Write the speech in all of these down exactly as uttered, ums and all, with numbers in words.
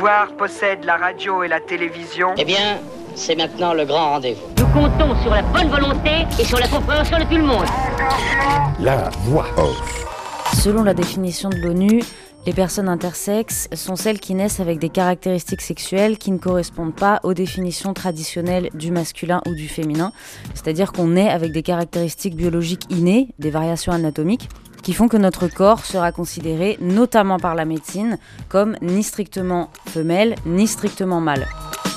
pouvoir possède la radio et la télévision. Eh bien, c'est maintenant le grand rendez-vous. Nous comptons sur la bonne volonté et sur la compréhension de tout le monde. La voix off. Selon la définition de l'ONU, les personnes intersexes sont celles qui naissent avec des caractéristiques sexuelles qui ne correspondent pas aux définitions traditionnelles du masculin ou du féminin. C'est-à-dire qu'on naît avec des caractéristiques biologiques innées, des variations anatomiques, qui font que notre corps sera considéré, notamment par la médecine, comme ni strictement femelle, ni strictement mâle.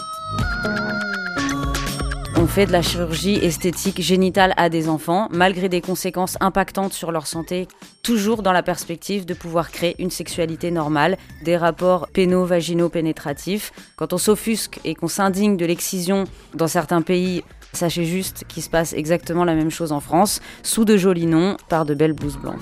On fait de la chirurgie esthétique génitale à des enfants, malgré des conséquences impactantes sur leur santé, toujours dans la perspective de pouvoir créer une sexualité normale, des rapports péno-vaginaux-pénétratifs. Quand on s'offusque et qu'on s'indigne de l'excision dans certains pays, sachez juste qu'il se passe exactement la même chose en France, sous de jolis noms, par de belles blouses blanches.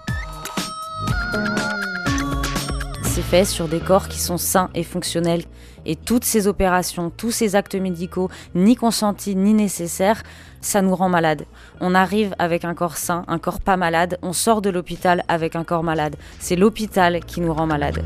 C'est fait sur des corps qui sont sains et fonctionnels. Et toutes ces opérations, tous ces actes médicaux, ni consentis ni nécessaires, ça nous rend malades. On arrive avec un corps sain, un corps pas malade, on sort de l'hôpital avec un corps malade. C'est l'hôpital qui nous rend malades.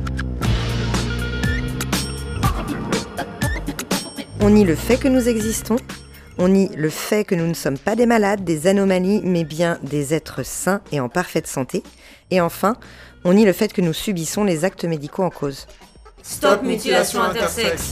On nie le fait que nous existons, on nie le fait que nous ne sommes pas des malades, des anomalies, mais bien des êtres sains et en parfaite santé. Et enfin, on nie le fait que nous subissons les actes médicaux en cause. Stop mutilation intersexe.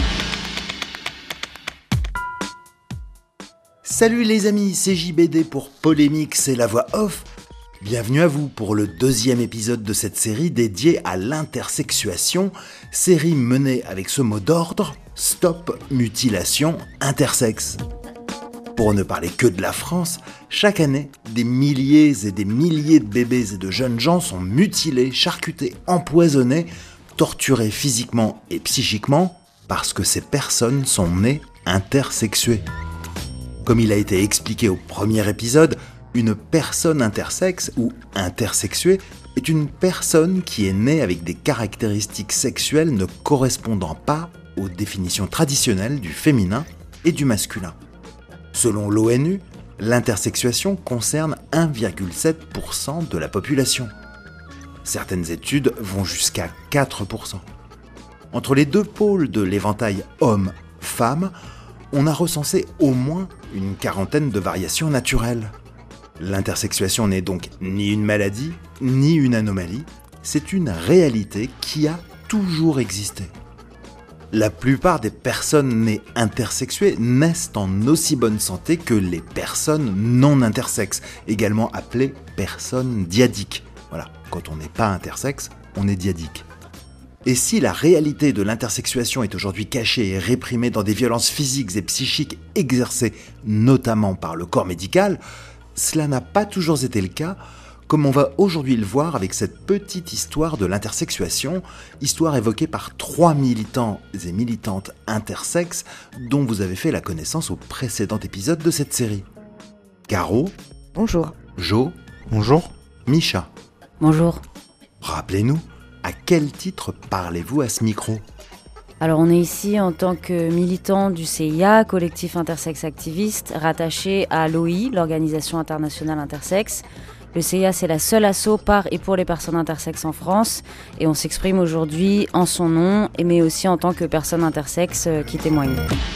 Salut les amis, c'est J B D pour Polémique, c'est la voix off. Bienvenue à vous pour le deuxième épisode de cette série dédiée à l'intersexuation, série menée avec ce mot d'ordre, Stop mutilation intersexe. Pour ne parler que de la France, chaque année, des milliers et des milliers de bébés et de jeunes gens sont mutilés, charcutés, empoisonnés, torturés physiquement et psychiquement parce que ces personnes sont nées intersexuées. Comme il a été expliqué au premier épisode, une personne intersexe ou intersexuée est une personne qui est née avec des caractéristiques sexuelles ne correspondant pas aux définitions traditionnelles du féminin et du masculin. Selon l'ONU, l'intersexuation concerne un virgule sept pour cent de la population. Certaines études vont jusqu'à quatre pour cent. Entre les deux pôles de l'éventail homme-femme, on a recensé au moins une quarantaine de variations naturelles. L'intersexuation n'est donc ni une maladie, ni une anomalie, c'est une réalité qui a toujours existé. La plupart des personnes nées intersexuées naissent en aussi bonne santé que les personnes non intersexes, également appelées personnes dyadiques. Voilà, quand on n'est pas intersexe, on est dyadique. Et si la réalité de l'intersexuation est aujourd'hui cachée et réprimée dans des violences physiques et psychiques exercées notamment par le corps médical, cela n'a pas toujours été le cas, comme on va aujourd'hui le voir avec cette petite histoire de l'intersexuation, histoire évoquée par trois militants et militantes intersexes dont vous avez fait la connaissance au précédent épisode de cette série. Caro. Bonjour. Jo. Bonjour. Micha. Bonjour. Rappelez-nous, à quel titre parlez-vous à ce micro ? Alors on est ici en tant que militant du C I A, collectif intersexe activiste, rattaché à l'O I, l'Organisation internationale intersexe. Le C I A, c'est la seule asso par et pour les personnes intersexes en France, et on s'exprime aujourd'hui en son nom, mais aussi en tant que personne intersexe qui témoigne.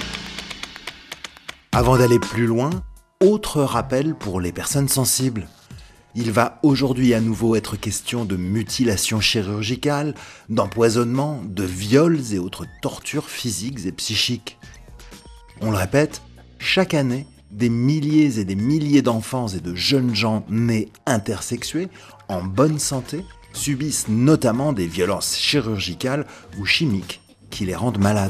Avant d'aller plus loin, autre rappel pour les personnes sensibles. Il va aujourd'hui à nouveau être question de mutilation chirurgicale, d'empoisonnement, de viols et autres tortures physiques et psychiques. On le répète, chaque année, des milliers et des milliers d'enfants et de jeunes gens nés intersexués, en bonne santé, subissent notamment des violences chirurgicales ou chimiques qui les rendent malades.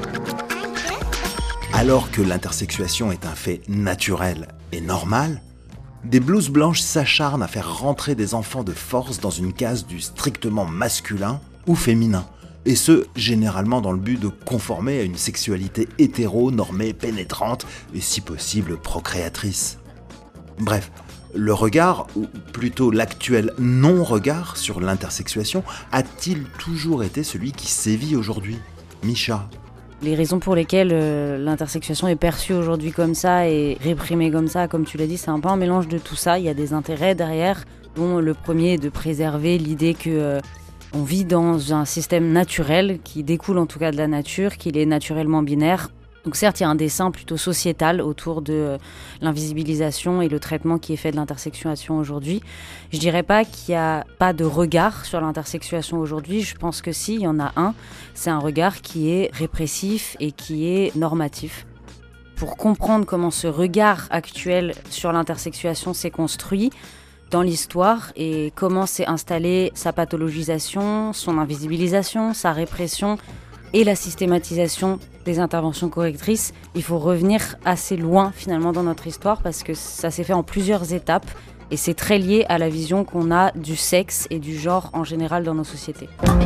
Alors que l'intersexuation est un fait naturel et normal, des blouses blanches s'acharnent à faire rentrer des enfants de force dans une case du strictement masculin ou féminin, et ce, généralement dans le but de conformer à une sexualité hétéro, normée, pénétrante, et si possible procréatrice. Bref, le regard, ou plutôt l'actuel non-regard sur l'intersexuation, a-t-il toujours été celui qui sévit aujourd'hui ? Micha. Les raisons pour lesquelles euh, l'intersexuation est perçue aujourd'hui comme ça et réprimée comme ça, comme tu l'as dit, c'est un peu un mélange de tout ça. Il y a des intérêts derrière, dont le premier est de préserver l'idée que euh, On vit dans un système naturel qui découle en tout cas de la nature, qu'il est naturellement binaire. Donc certes, il y a un dessin plutôt sociétal autour de euh, l'invisibilisation et le traitement qui est fait de l'intersexuation aujourd'hui. Je dirais pas qu'il n'y a pas de regard sur l'intersexuation aujourd'hui. Je pense que si, il y en a un. C'est un regard qui est répressif et qui est normatif. Pour comprendre comment ce regard actuel sur l'intersexuation s'est construit dans l'histoire et comment s'est installée sa pathologisation, son invisibilisation, sa répression et la systématisation des interventions correctrices, il faut revenir assez loin finalement dans notre histoire parce que ça s'est fait en plusieurs étapes et c'est très lié à la vision qu'on a du sexe et du genre en général dans nos sociétés.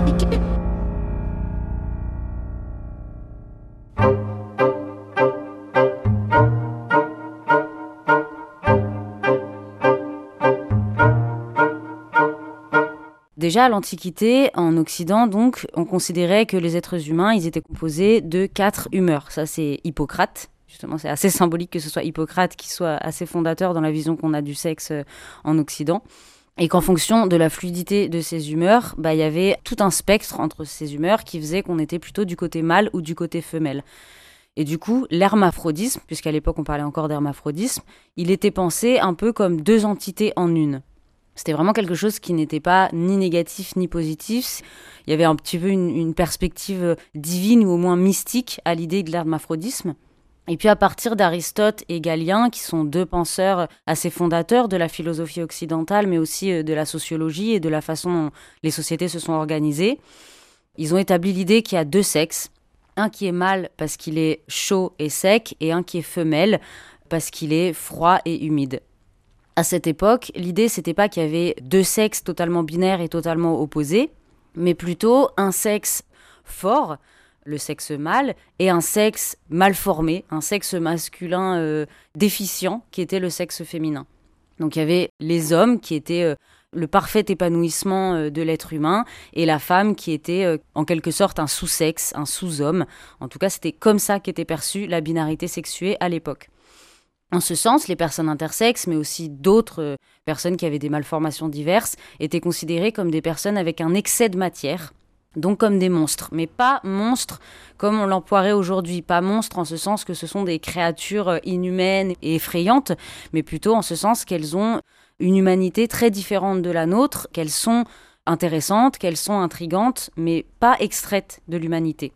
Déjà à l'Antiquité, en Occident, donc, on considérait que les êtres humains, ils étaient composés de quatre humeurs. Ça, c'est Hippocrate. Justement, c'est assez symbolique que ce soit Hippocrate qui soit assez fondateur dans la vision qu'on a du sexe en Occident. Et qu'en fonction de la fluidité de ces humeurs, bah, il y avait tout un spectre entre ces humeurs qui faisait qu'on était plutôt du côté mâle ou du côté femelle. Et du coup, l'hermaphrodisme, puisqu'à l'époque on parlait encore d'hermaphrodisme, il était pensé un peu comme deux entités en une. C'était vraiment quelque chose qui n'était pas ni négatif ni positif. Il y avait un petit peu une, une perspective divine ou au moins mystique à l'idée de l'hermaphrodisme. Et puis à partir d'Aristote et Galien, qui sont deux penseurs assez fondateurs de la philosophie occidentale, mais aussi de la sociologie et de la façon dont les sociétés se sont organisées, ils ont établi l'idée qu'il y a deux sexes. Un qui est mâle parce qu'il est chaud et sec, et un qui est femelle parce qu'il est froid et humide. À cette époque, l'idée, c'était pas qu'il y avait deux sexes totalement binaires et totalement opposés, mais plutôt un sexe fort, le sexe mâle, et un sexe mal formé, un sexe masculin euh, déficient, qui était le sexe féminin. Donc il y avait les hommes qui étaient euh, le parfait épanouissement euh, de l'être humain, et la femme qui était euh, en quelque sorte un sous-sexe, un sous-homme. En tout cas, c'était comme ça qu'était perçue la binarité sexuée à l'époque. En ce sens, les personnes intersexes, mais aussi d'autres personnes qui avaient des malformations diverses, étaient considérées comme des personnes avec un excès de matière, donc comme des monstres. Mais pas monstres comme on l'emploierait aujourd'hui, pas monstres en ce sens que ce sont des créatures inhumaines et effrayantes, mais plutôt en ce sens qu'elles ont une humanité très différente de la nôtre, qu'elles sont intéressantes, qu'elles sont intrigantes, mais pas extraites de l'humanité.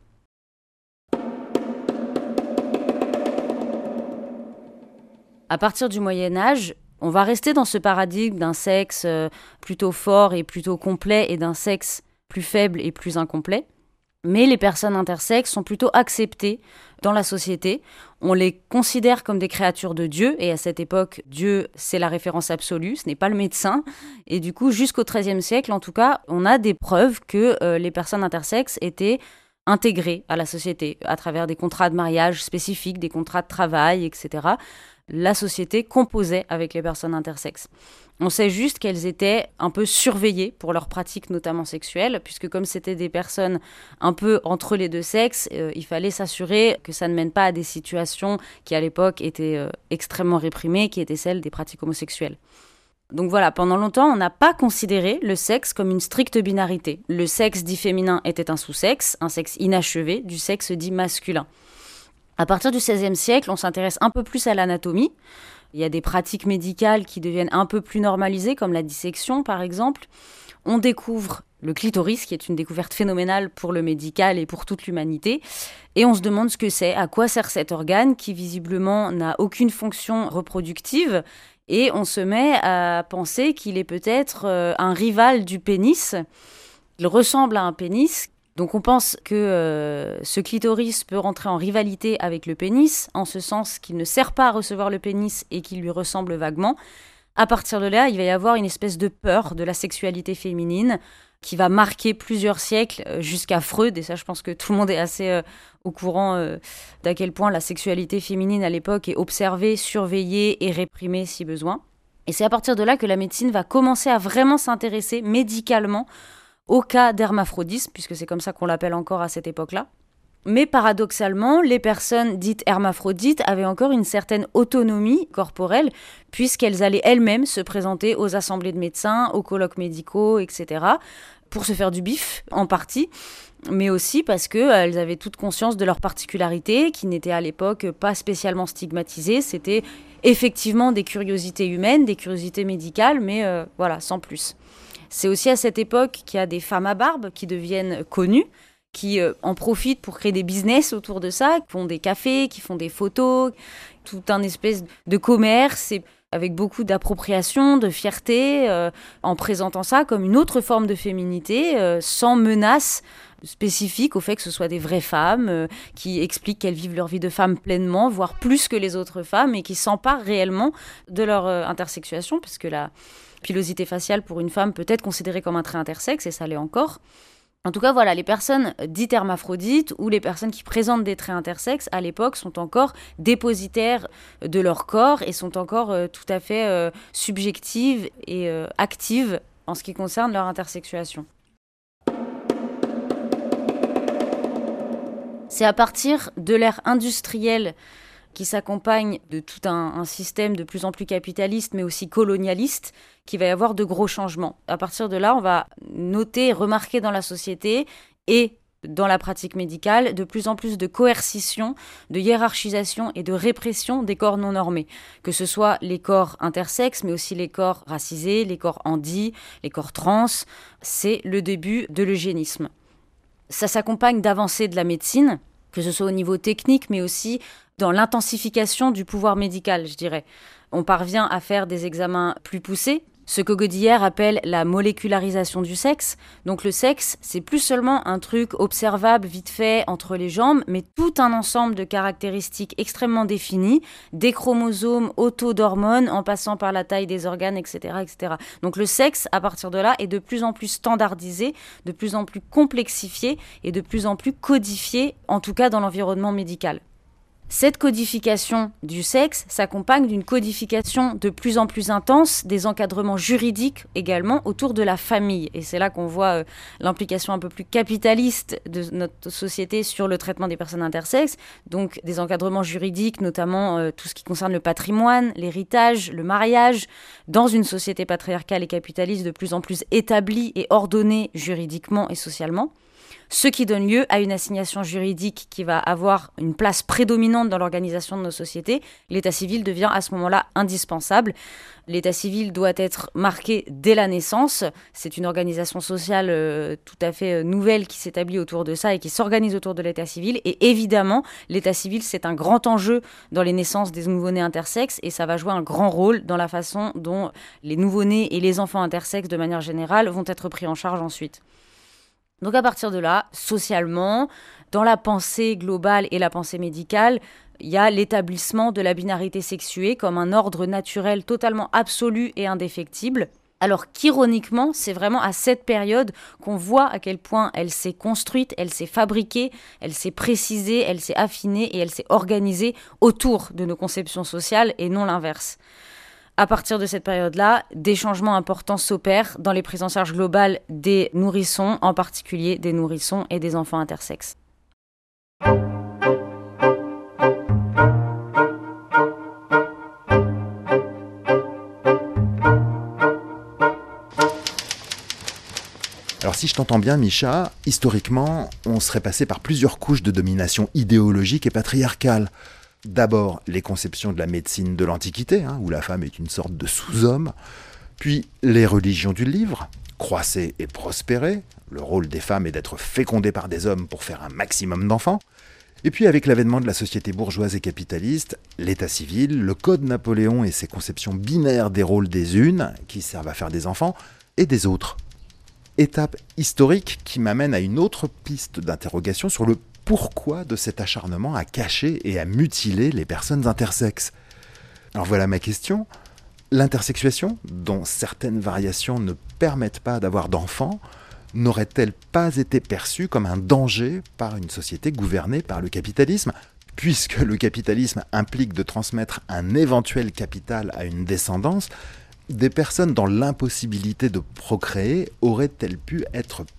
À partir du Moyen-Âge, on va rester dans ce paradigme d'un sexe plutôt fort et plutôt complet et d'un sexe plus faible et plus incomplet. Mais les personnes intersexes sont plutôt acceptées dans la société. On les considère comme des créatures de Dieu, et à cette époque, Dieu, c'est la référence absolue, ce n'est pas le médecin. Et du coup, jusqu'au treizième siècle, en tout cas, on a des preuves que euh, les personnes intersexes étaient intégrées à la société, à travers des contrats de mariage spécifiques, des contrats de travail, et cetera. La société composait avec les personnes intersexes. On sait juste qu'elles étaient un peu surveillées pour leurs pratiques, notamment sexuelles, puisque comme c'était des personnes un peu entre les deux sexes, euh, il fallait s'assurer que ça ne mène pas à des situations qui, à l'époque, étaient euh, extrêmement réprimées, qui étaient celles des pratiques homosexuelles. Donc voilà, pendant longtemps, on n'a pas considéré le sexe comme une stricte binarité. Le sexe dit féminin était un sous-sexe, un sexe inachevé, du sexe dit masculin. À partir du seizième siècle, on s'intéresse un peu plus à l'anatomie. Il y a des pratiques médicales qui deviennent un peu plus normalisées, comme la dissection par exemple. On découvre le clitoris, qui est une découverte phénoménale pour le médical et pour toute l'humanité. Et on se demande ce que c'est, à quoi sert cet organe qui visiblement n'a aucune fonction reproductive. Et on se met à penser qu'il est peut-être euh, un rival du pénis. Il ressemble à un pénis. Donc on pense que euh, ce clitoris peut rentrer en rivalité avec le pénis, en ce sens qu'il ne sert pas à recevoir le pénis et qu'il lui ressemble vaguement. À partir de là, il va y avoir une espèce de peur de la sexualité féminine qui va marquer plusieurs siècles jusqu'à Freud. Et ça, je pense que tout le monde est assez euh, au courant euh, d'à quel point la sexualité féminine à l'époque est observée, surveillée et réprimée si besoin. Et c'est à partir de là que la médecine va commencer à vraiment s'intéresser médicalement au cas d'hermaphrodisme, puisque c'est comme ça qu'on l'appelle encore à cette époque-là. Mais paradoxalement, les personnes dites hermaphrodites avaient encore une certaine autonomie corporelle, puisqu'elles allaient elles-mêmes se présenter aux assemblées de médecins, aux colloques médicaux, et cetera, pour se faire du bif, en partie, mais aussi parce qu'elles avaient toute conscience de leurs particularités, qui n'étaient à l'époque pas spécialement stigmatisées. C'était effectivement des curiosités humaines, des curiosités médicales, mais euh, voilà, sans plus. C'est aussi à cette époque qu'il y a des femmes à barbe qui deviennent connues, qui euh, en profitent pour créer des business autour de ça, qui font des cafés, qui font des photos, tout un espèce de commerce, et avec beaucoup d'appropriation, de fierté, euh, en présentant ça comme une autre forme de féminité, euh, sans menace spécifique au fait que ce soit des vraies femmes, euh, qui expliquent qu'elles vivent leur vie de femme pleinement, voire plus que les autres femmes, et qui s'emparent réellement de leur euh, intersexuation, parce que la pilosité faciale pour une femme peut être considérée comme un trait intersexe, et ça l'est encore. En tout cas, voilà, les personnes dites hermaphrodites ou les personnes qui présentent des traits intersexes, à l'époque, sont encore dépositaires de leur corps et sont encore euh, tout à fait euh, subjectives et euh, actives en ce qui concerne leur intersexuation. C'est à partir de l'ère industrielle qui s'accompagne de tout un, un système de plus en plus capitaliste, mais aussi colonialiste, qu'il va y avoir de gros changements. À partir de là, on va noter, remarquer dans la société et dans la pratique médicale de plus en plus de coercition, de hiérarchisation et de répression des corps non normés, que ce soit les corps intersexes, mais aussi les corps racisés, les corps handi, les corps trans. C'est le début de l'eugénisme. Ça s'accompagne d'avancées de la médecine, que ce soit au niveau technique, mais aussi dans l'intensification du pouvoir médical, je dirais. On parvient à faire des examens plus poussés, ce que Godillère appelle la molécularisation du sexe. Donc le sexe, c'est plus seulement un truc observable vite fait entre les jambes, mais tout un ensemble de caractéristiques extrêmement définies, des chromosomes, au taux d'hormones, en passant par la taille des organes, et cetera, et cetera. Donc le sexe, à partir de là, est de plus en plus standardisé, de plus en plus complexifié et de plus en plus codifié, en tout cas dans l'environnement médical. Cette codification du sexe s'accompagne d'une codification de plus en plus intense des encadrements juridiques également autour de la famille. Et c'est là qu'on voit euh, l'implication un peu plus capitaliste de notre société sur le traitement des personnes intersexes. Donc des encadrements juridiques, notamment euh, tout ce qui concerne le patrimoine, l'héritage, le mariage, dans une société patriarcale et capitaliste de plus en plus établie et ordonnée juridiquement et socialement. Ce qui donne lieu à une assignation juridique qui va avoir une place prédominante dans l'organisation de nos sociétés. L'état civil devient à ce moment-là indispensable. L'état civil doit être marqué dès la naissance. C'est une organisation sociale euh, tout à fait nouvelle qui s'établit autour de ça et qui s'organise autour de l'état civil. Et évidemment, l'état civil, c'est un grand enjeu dans les naissances des nouveau-nés intersexes et ça va jouer un grand rôle dans la façon dont les nouveau-nés et les enfants intersexes, de manière générale, vont être pris en charge ensuite. Donc à partir de là, socialement, dans la pensée globale et la pensée médicale, il y a l'établissement de la binarité sexuée comme un ordre naturel totalement absolu et indéfectible. Alors qu'ironiquement, c'est vraiment à cette période qu'on voit à quel point elle s'est construite, elle s'est fabriquée, elle s'est précisée, elle s'est affinée et elle s'est organisée autour de nos conceptions sociales et non l'inverse. À partir de cette période-là, des changements importants s'opèrent dans les prises en charge globales des nourrissons, en particulier des nourrissons et des enfants intersexes. Alors si je t'entends bien, Micha, historiquement, on serait passé par plusieurs couches de domination idéologique et patriarcale. D'abord, les conceptions de la médecine de l'Antiquité, hein, où la femme est une sorte de sous-homme. Puis, les religions du livre, croissaient et prospéraient. Le rôle des femmes est d'être fécondées par des hommes pour faire un maximum d'enfants. Et puis, avec l'avènement de la société bourgeoise et capitaliste, l'état civil, le code Napoléon et ses conceptions binaires des rôles des unes, qui servent à faire des enfants, et des autres. Étape historique qui m'amène à une autre piste d'interrogation sur le pourquoi de cet acharnement à cacher et à mutiler les personnes intersexes. Alors voilà ma question. L'intersexuation, dont certaines variations ne permettent pas d'avoir d'enfants, n'aurait-elle pas été perçue comme un danger par une société gouvernée par le capitalisme, puisque le capitalisme implique de transmettre un éventuel capital à une descendance? Des personnes dans l'impossibilité de procréer auraient-elles pu être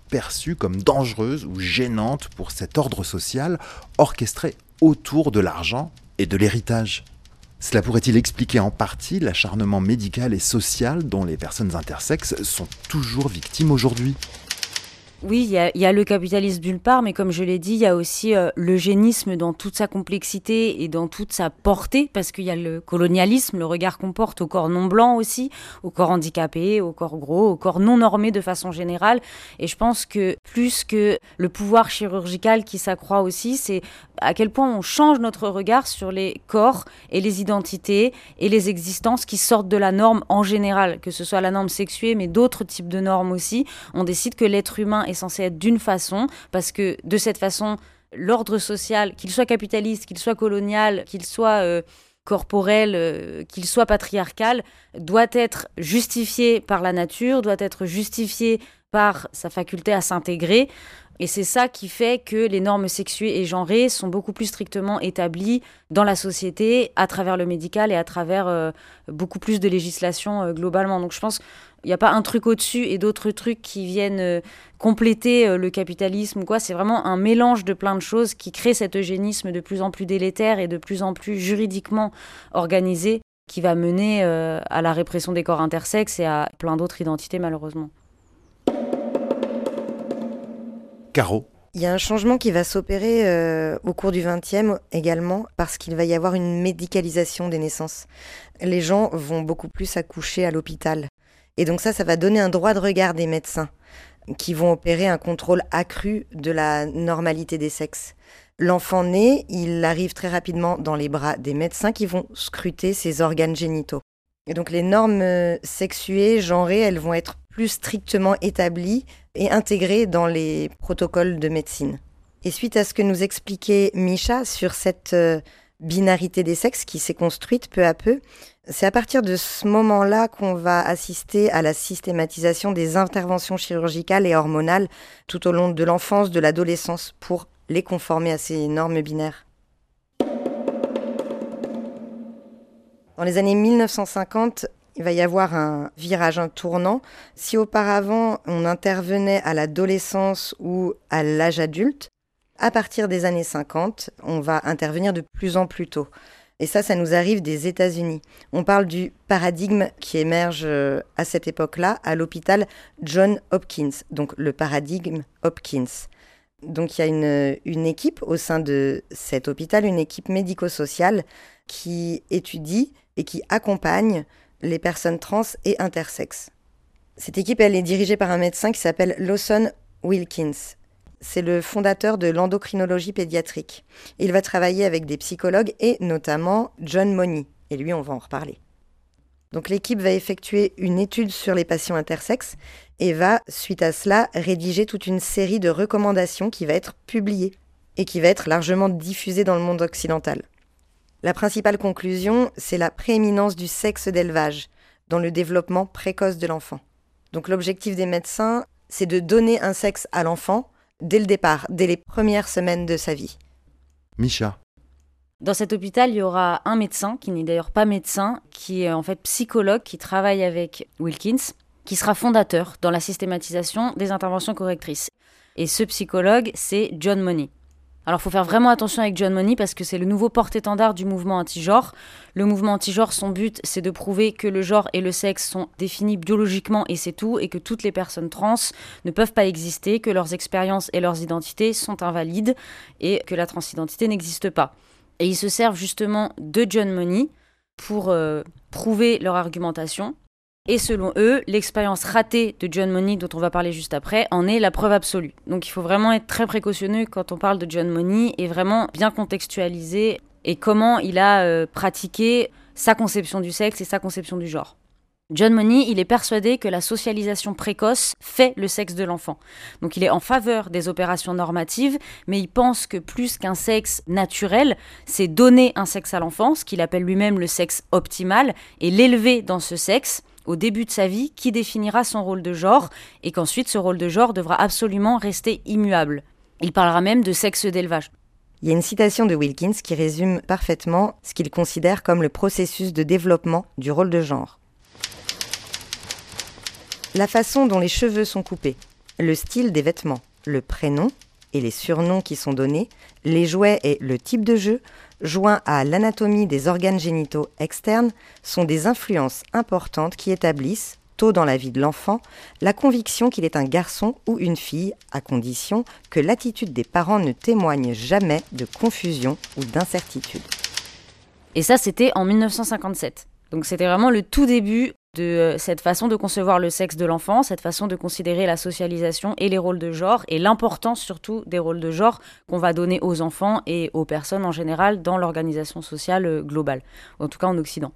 perçues comme dangereuses ou gênantes pour cet ordre social orchestré autour de l'argent et de l'héritage. Cela pourrait-il expliquer en partie l'acharnement médical et social dont les personnes intersexes sont toujours victimes aujourd'hui ? Oui, il y a, y a le capitalisme d'une part, mais comme je l'ai dit, il y a aussi euh, l'eugénisme dans toute sa complexité et dans toute sa portée, parce qu'il y a le colonialisme, le regard qu'on porte au corps non blanc aussi, au corps handicapé, au corps gros, au corps non normé de façon générale. Et je pense que plus que le pouvoir chirurgical qui s'accroît aussi, c'est à quel point on change notre regard sur les corps et les identités et les existences qui sortent de la norme en général, que ce soit la norme sexuée, mais d'autres types de normes aussi. On décide que l'être humain est censé être d'une façon, parce que de cette façon, l'ordre social, qu'il soit capitaliste, qu'il soit colonial, qu'il soit euh, corporel, euh, qu'il soit patriarcal, doit être justifié par la nature, doit être justifié par sa faculté à s'intégrer. Et c'est ça qui fait que les normes sexuées et genrées sont beaucoup plus strictement établies dans la société, à travers le médical et à travers euh, beaucoup plus de législation euh, globalement. Donc je pense qu'il n'y a pas un truc au-dessus et d'autres trucs qui viennent euh, compléter euh, le capitalisme ou quoi. C'est vraiment un mélange de plein de choses qui crée cet eugénisme de plus en plus délétère et de plus en plus juridiquement organisé qui va mener euh, à la répression des corps intersexes et à plein d'autres identités malheureusement. Caro. Il y a un changement qui va s'opérer euh, au cours du vingtième également, parce qu'il va y avoir une médicalisation des naissances. Les gens vont beaucoup plus accoucher à l'hôpital. Et donc ça, ça va donner un droit de regard des médecins, qui vont opérer un contrôle accru de la normalité des sexes. L'enfant né, il arrive très rapidement dans les bras des médecins qui vont scruter ses organes génitaux. Et donc les normes sexuées, genrées, elles vont être plus strictement établies et intégrées dans les protocoles de médecine. Et suite à ce que nous expliquait Misha sur cette euh, binarité des sexes qui s'est construite peu à peu, c'est à partir de ce moment-là qu'on va assister à la systématisation des interventions chirurgicales et hormonales tout au long de l'enfance, de l'adolescence, pour les conformer à ces normes binaires. Dans les années mille neuf cent cinquante, il va y avoir un virage, un tournant. Si auparavant, on intervenait à l'adolescence ou à l'âge adulte, à partir des années cinquante, on va intervenir de plus en plus tôt. Et ça, ça nous arrive des États-Unis. On parle du paradigme qui émerge à cette époque-là à l'hôpital John Hopkins, donc le paradigme Hopkins. Donc il y a une, une équipe au sein de cet hôpital, une équipe médico-sociale qui étudie et qui accompagne les personnes trans et intersexes. Cette équipe, elle est dirigée par un médecin qui s'appelle Lawson Wilkins. C'est le fondateur de l'endocrinologie pédiatrique. Il va travailler avec des psychologues et notamment John Money. Et lui, on va en reparler. Donc l'équipe va effectuer une étude sur les patients intersexes et va, suite à cela, rédiger toute une série de recommandations qui va être publiée et qui va être largement diffusée dans le monde occidental. La principale conclusion, c'est la prééminence du sexe d'élevage dans le développement précoce de l'enfant. Donc l'objectif des médecins, c'est de donner un sexe à l'enfant dès le départ, dès les premières semaines de sa vie. Misha. Dans cet hôpital, il y aura un médecin, qui n'est d'ailleurs pas médecin, qui est en fait psychologue, qui travaille avec Wilkins, qui sera fondateur dans la systématisation des interventions correctrices. Et ce psychologue, c'est John Money. Alors, il faut faire vraiment attention avec John Money parce que c'est le nouveau porte-étendard du mouvement anti-genre. Le mouvement anti-genre, son but, c'est de prouver que le genre et le sexe sont définis biologiquement et c'est tout, et que toutes les personnes trans ne peuvent pas exister, que leurs expériences et leurs identités sont invalides et que la transidentité n'existe pas. Et ils se servent justement de John Money pour euh, prouver leur argumentation. Et selon eux, l'expérience ratée de John Money, dont on va parler juste après, en est la preuve absolue. Donc il faut vraiment être très précautionneux quand on parle de John Money et vraiment bien contextualiser et comment il a euh, pratiqué sa conception du sexe et sa conception du genre. John Money, il est persuadé que la socialisation précoce fait le sexe de l'enfant. Donc il est en faveur des opérations normatives, mais il pense que plus qu'un sexe naturel, c'est donner un sexe à l'enfant, ce qu'il appelle lui-même le sexe optimal, et l'élever dans ce sexe au début de sa vie, qui définira son rôle de genre, et qu'ensuite ce rôle de genre devra absolument rester immuable. Il parlera même de sexe d'élevage. Il y a une citation de Wilkins qui résume parfaitement ce qu'il considère comme le processus de développement du rôle de genre. La façon dont les cheveux sont coupés, le style des vêtements, le prénom et les surnoms qui sont donnés, les jouets et le type de jeu, joints à l'anatomie des organes génitaux externes, sont des influences importantes qui établissent, tôt dans la vie de l'enfant, la conviction qu'il est un garçon ou une fille, à condition que l'attitude des parents ne témoigne jamais de confusion ou d'incertitude. Et ça, c'était en mille neuf cent cinquante-sept. Donc c'était vraiment le tout début de cette façon de concevoir le sexe de l'enfant, cette façon de considérer la socialisation et les rôles de genre, et l'importance surtout des rôles de genre qu'on va donner aux enfants et aux personnes en général dans l'organisation sociale globale, en tout cas en Occident.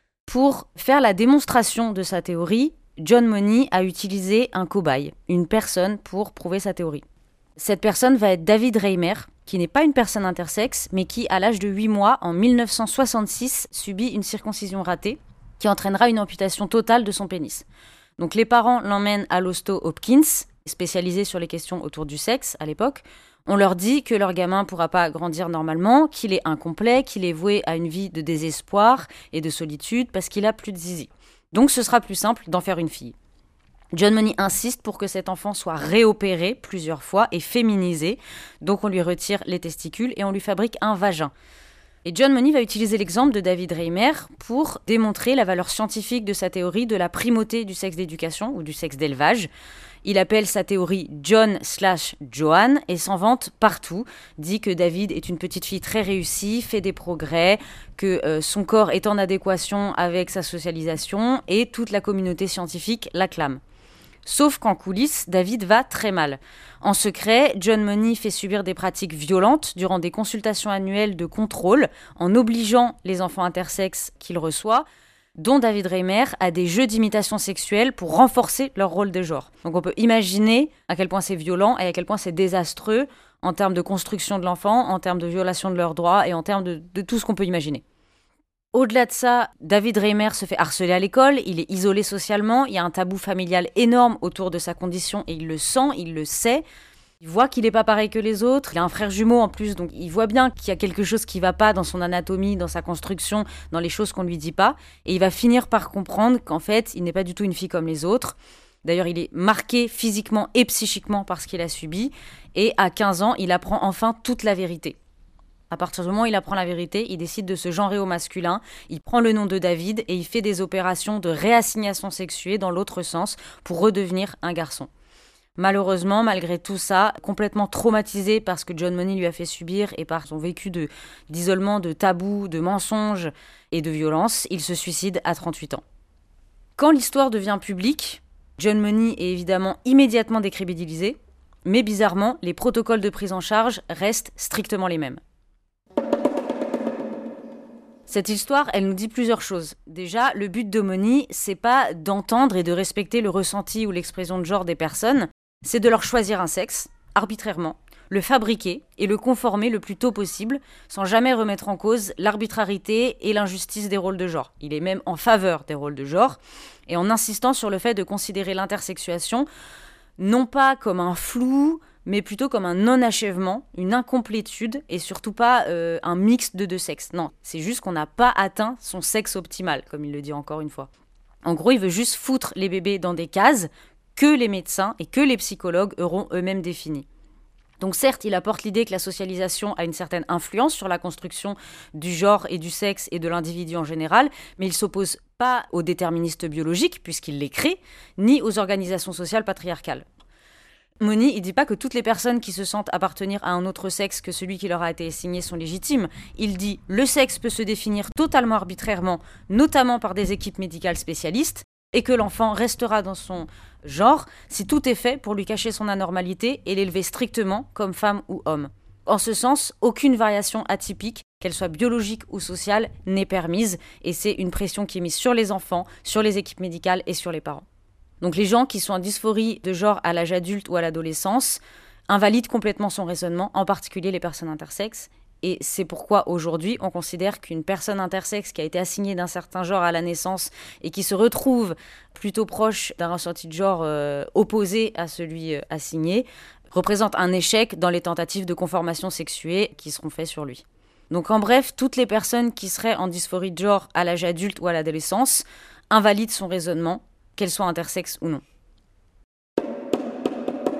Pour faire la démonstration de sa théorie, John Money a utilisé un cobaye, une personne pour prouver sa théorie. Cette personne va être David Reimer, qui n'est pas une personne intersexe, mais qui, à l'âge de huit mois, en mille neuf cent soixante-six, subit une circoncision ratée, qui entraînera une amputation totale de son pénis. Donc les parents l'emmènent à l'hosto Hopkins, spécialisé sur les questions autour du sexe à l'époque. On leur dit que leur gamin ne pourra pas grandir normalement, qu'il est incomplet, qu'il est voué à une vie de désespoir et de solitude parce qu'il a plus de zizi. Donc ce sera plus simple d'en faire une fille. John Money insiste pour que cet enfant soit réopéré plusieurs fois et féminisé. Donc on lui retire les testicules et on lui fabrique un vagin. Et John Money va utiliser l'exemple de David Reimer pour démontrer la valeur scientifique de sa théorie de la primauté du sexe d'éducation ou du sexe d'élevage. Il appelle sa théorie John slash Joan et s'en vante partout. Dit que David est une petite fille très réussie, fait des progrès, que euh, son corps est en adéquation avec sa socialisation et toute la communauté scientifique l'acclame. Sauf qu'en coulisses, David va très mal. En secret, John Money fait subir des pratiques violentes durant des consultations annuelles de contrôle en obligeant les enfants intersexes qu'il reçoit, dont David Reimer, à des jeux d'imitation sexuelle pour renforcer leur rôle de genre. Donc on peut imaginer à quel point c'est violent et à quel point c'est désastreux en termes de construction de l'enfant, en termes de violation de leurs droits et en termes de, de tout ce qu'on peut imaginer. Au-delà de ça, David Reimer se fait harceler à l'école, il est isolé socialement, il y a un tabou familial énorme autour de sa condition et il le sent, il le sait. Il voit qu'il n'est pas pareil que les autres, il a un frère jumeau en plus, donc il voit bien qu'il y a quelque chose qui ne va pas dans son anatomie, dans sa construction, dans les choses qu'on ne lui dit pas. Et il va finir par comprendre qu'en fait, il n'est pas du tout une fille comme les autres. D'ailleurs, il est marqué physiquement et psychiquement par ce qu'il a subi. Et à quinze ans, il apprend enfin toute la vérité. À partir du moment où il apprend la vérité, il décide de se genrer au masculin, il prend le nom de David et il fait des opérations de réassignation sexuée dans l'autre sens pour redevenir un garçon. Malheureusement, malgré tout ça, complètement traumatisé par ce que John Money lui a fait subir et par son vécu de, d'isolement, de tabous, de mensonges et de violence, il se suicide à trente-huit ans. Quand l'histoire devient publique, John Money est évidemment immédiatement décrédibilisé, mais bizarrement, les protocoles de prise en charge restent strictement les mêmes. Cette histoire, elle nous dit plusieurs choses. Déjà, le but de Money, c'est pas d'entendre et de respecter le ressenti ou l'expression de genre des personnes, c'est de leur choisir un sexe, arbitrairement, le fabriquer et le conformer le plus tôt possible, sans jamais remettre en cause l'arbitrarité et l'injustice des rôles de genre. Il est même en faveur des rôles de genre, et en insistant sur le fait de considérer l'intersexuation non pas comme un flou, mais plutôt comme un non-achèvement, une incomplétude, et surtout pas euh, un mix de deux sexes. Non, c'est juste qu'on n'a pas atteint son sexe optimal, comme il le dit encore une fois. En gros, il veut juste foutre les bébés dans des cases que les médecins et que les psychologues auront eux-mêmes définies. Donc certes, il apporte l'idée que la socialisation a une certaine influence sur la construction du genre et du sexe et de l'individu en général, mais il ne s'oppose pas aux déterministes biologiques, puisqu'il les crée, ni aux organisations sociales patriarcales. Money, il ne dit pas que toutes les personnes qui se sentent appartenir à un autre sexe que celui qui leur a été assigné sont légitimes. Il dit « le sexe peut se définir totalement arbitrairement, notamment par des équipes médicales spécialistes, et que l'enfant restera dans son genre si tout est fait pour lui cacher son anormalité et l'élever strictement comme femme ou homme. En ce sens, aucune variation atypique, qu'elle soit biologique ou sociale, n'est permise, et c'est une pression qui est mise sur les enfants, sur les équipes médicales et sur les parents. Donc les gens qui sont en dysphorie de genre à l'âge adulte ou à l'adolescence invalident complètement son raisonnement, en particulier les personnes intersexes. Et c'est pourquoi aujourd'hui on considère qu'une personne intersexe qui a été assignée d'un certain genre à la naissance et qui se retrouve plutôt proche d'un ressenti de genre euh, opposé à celui euh, assigné représente un échec dans les tentatives de conformation sexuée qui seront faites sur lui. Donc en bref, toutes les personnes qui seraient en dysphorie de genre à l'âge adulte ou à l'adolescence invalident son raisonnement, qu'elles soient intersexes ou non.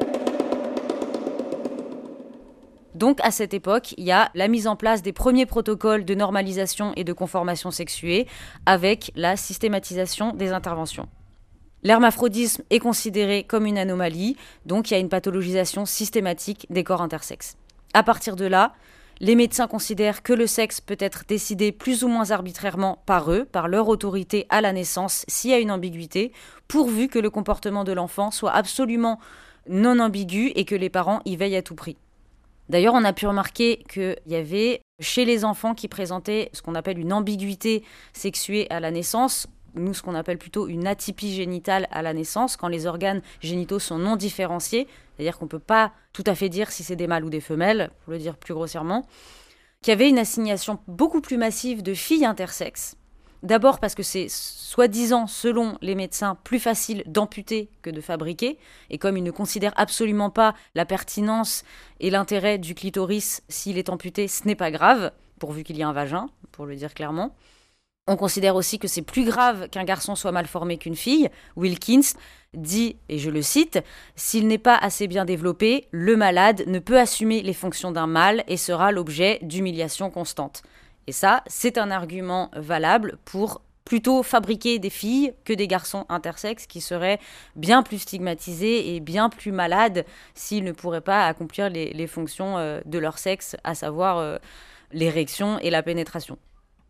Donc à cette époque, il y a la mise en place des premiers protocoles de normalisation et de conformation sexuée avec la systématisation des interventions. L'hermaphrodisme est considéré comme une anomalie, donc il y a une pathologisation systématique des corps intersexes. À partir de là, les médecins considèrent que le sexe peut être décidé plus ou moins arbitrairement par eux, par leur autorité à la naissance, s'il y a une ambiguïté, pourvu que le comportement de l'enfant soit absolument non ambigu et que les parents y veillent à tout prix. D'ailleurs, on a pu remarquer qu'il y avait chez les enfants qui présentaient ce qu'on appelle une ambiguïté sexuée à la naissance, nous ce qu'on appelle plutôt une atypie génitale à la naissance, quand les organes génitaux sont non différenciés, c'est-à-dire qu'on ne peut pas tout à fait dire si c'est des mâles ou des femelles, pour le dire plus grossièrement, qu'il y avait une assignation beaucoup plus massive de filles intersexes. D'abord parce que c'est soi-disant, selon les médecins, plus facile d'amputer que de fabriquer, et comme ils ne considèrent absolument pas la pertinence et l'intérêt du clitoris s'il est amputé, ce n'est pas grave, pourvu qu'il y ait un vagin, pour le dire clairement. On considère aussi que c'est plus grave qu'un garçon soit mal formé qu'une fille. Wilkins dit, et je le cite, « S'il n'est pas assez bien développé, le malade ne peut assumer les fonctions d'un mâle et sera l'objet d'humiliations constantes. » Et ça, c'est un argument valable pour plutôt fabriquer des filles que des garçons intersexes qui seraient bien plus stigmatisés et bien plus malades s'ils ne pourraient pas accomplir les, les fonctions euh, de leur sexe, à savoir euh, l'érection et la pénétration.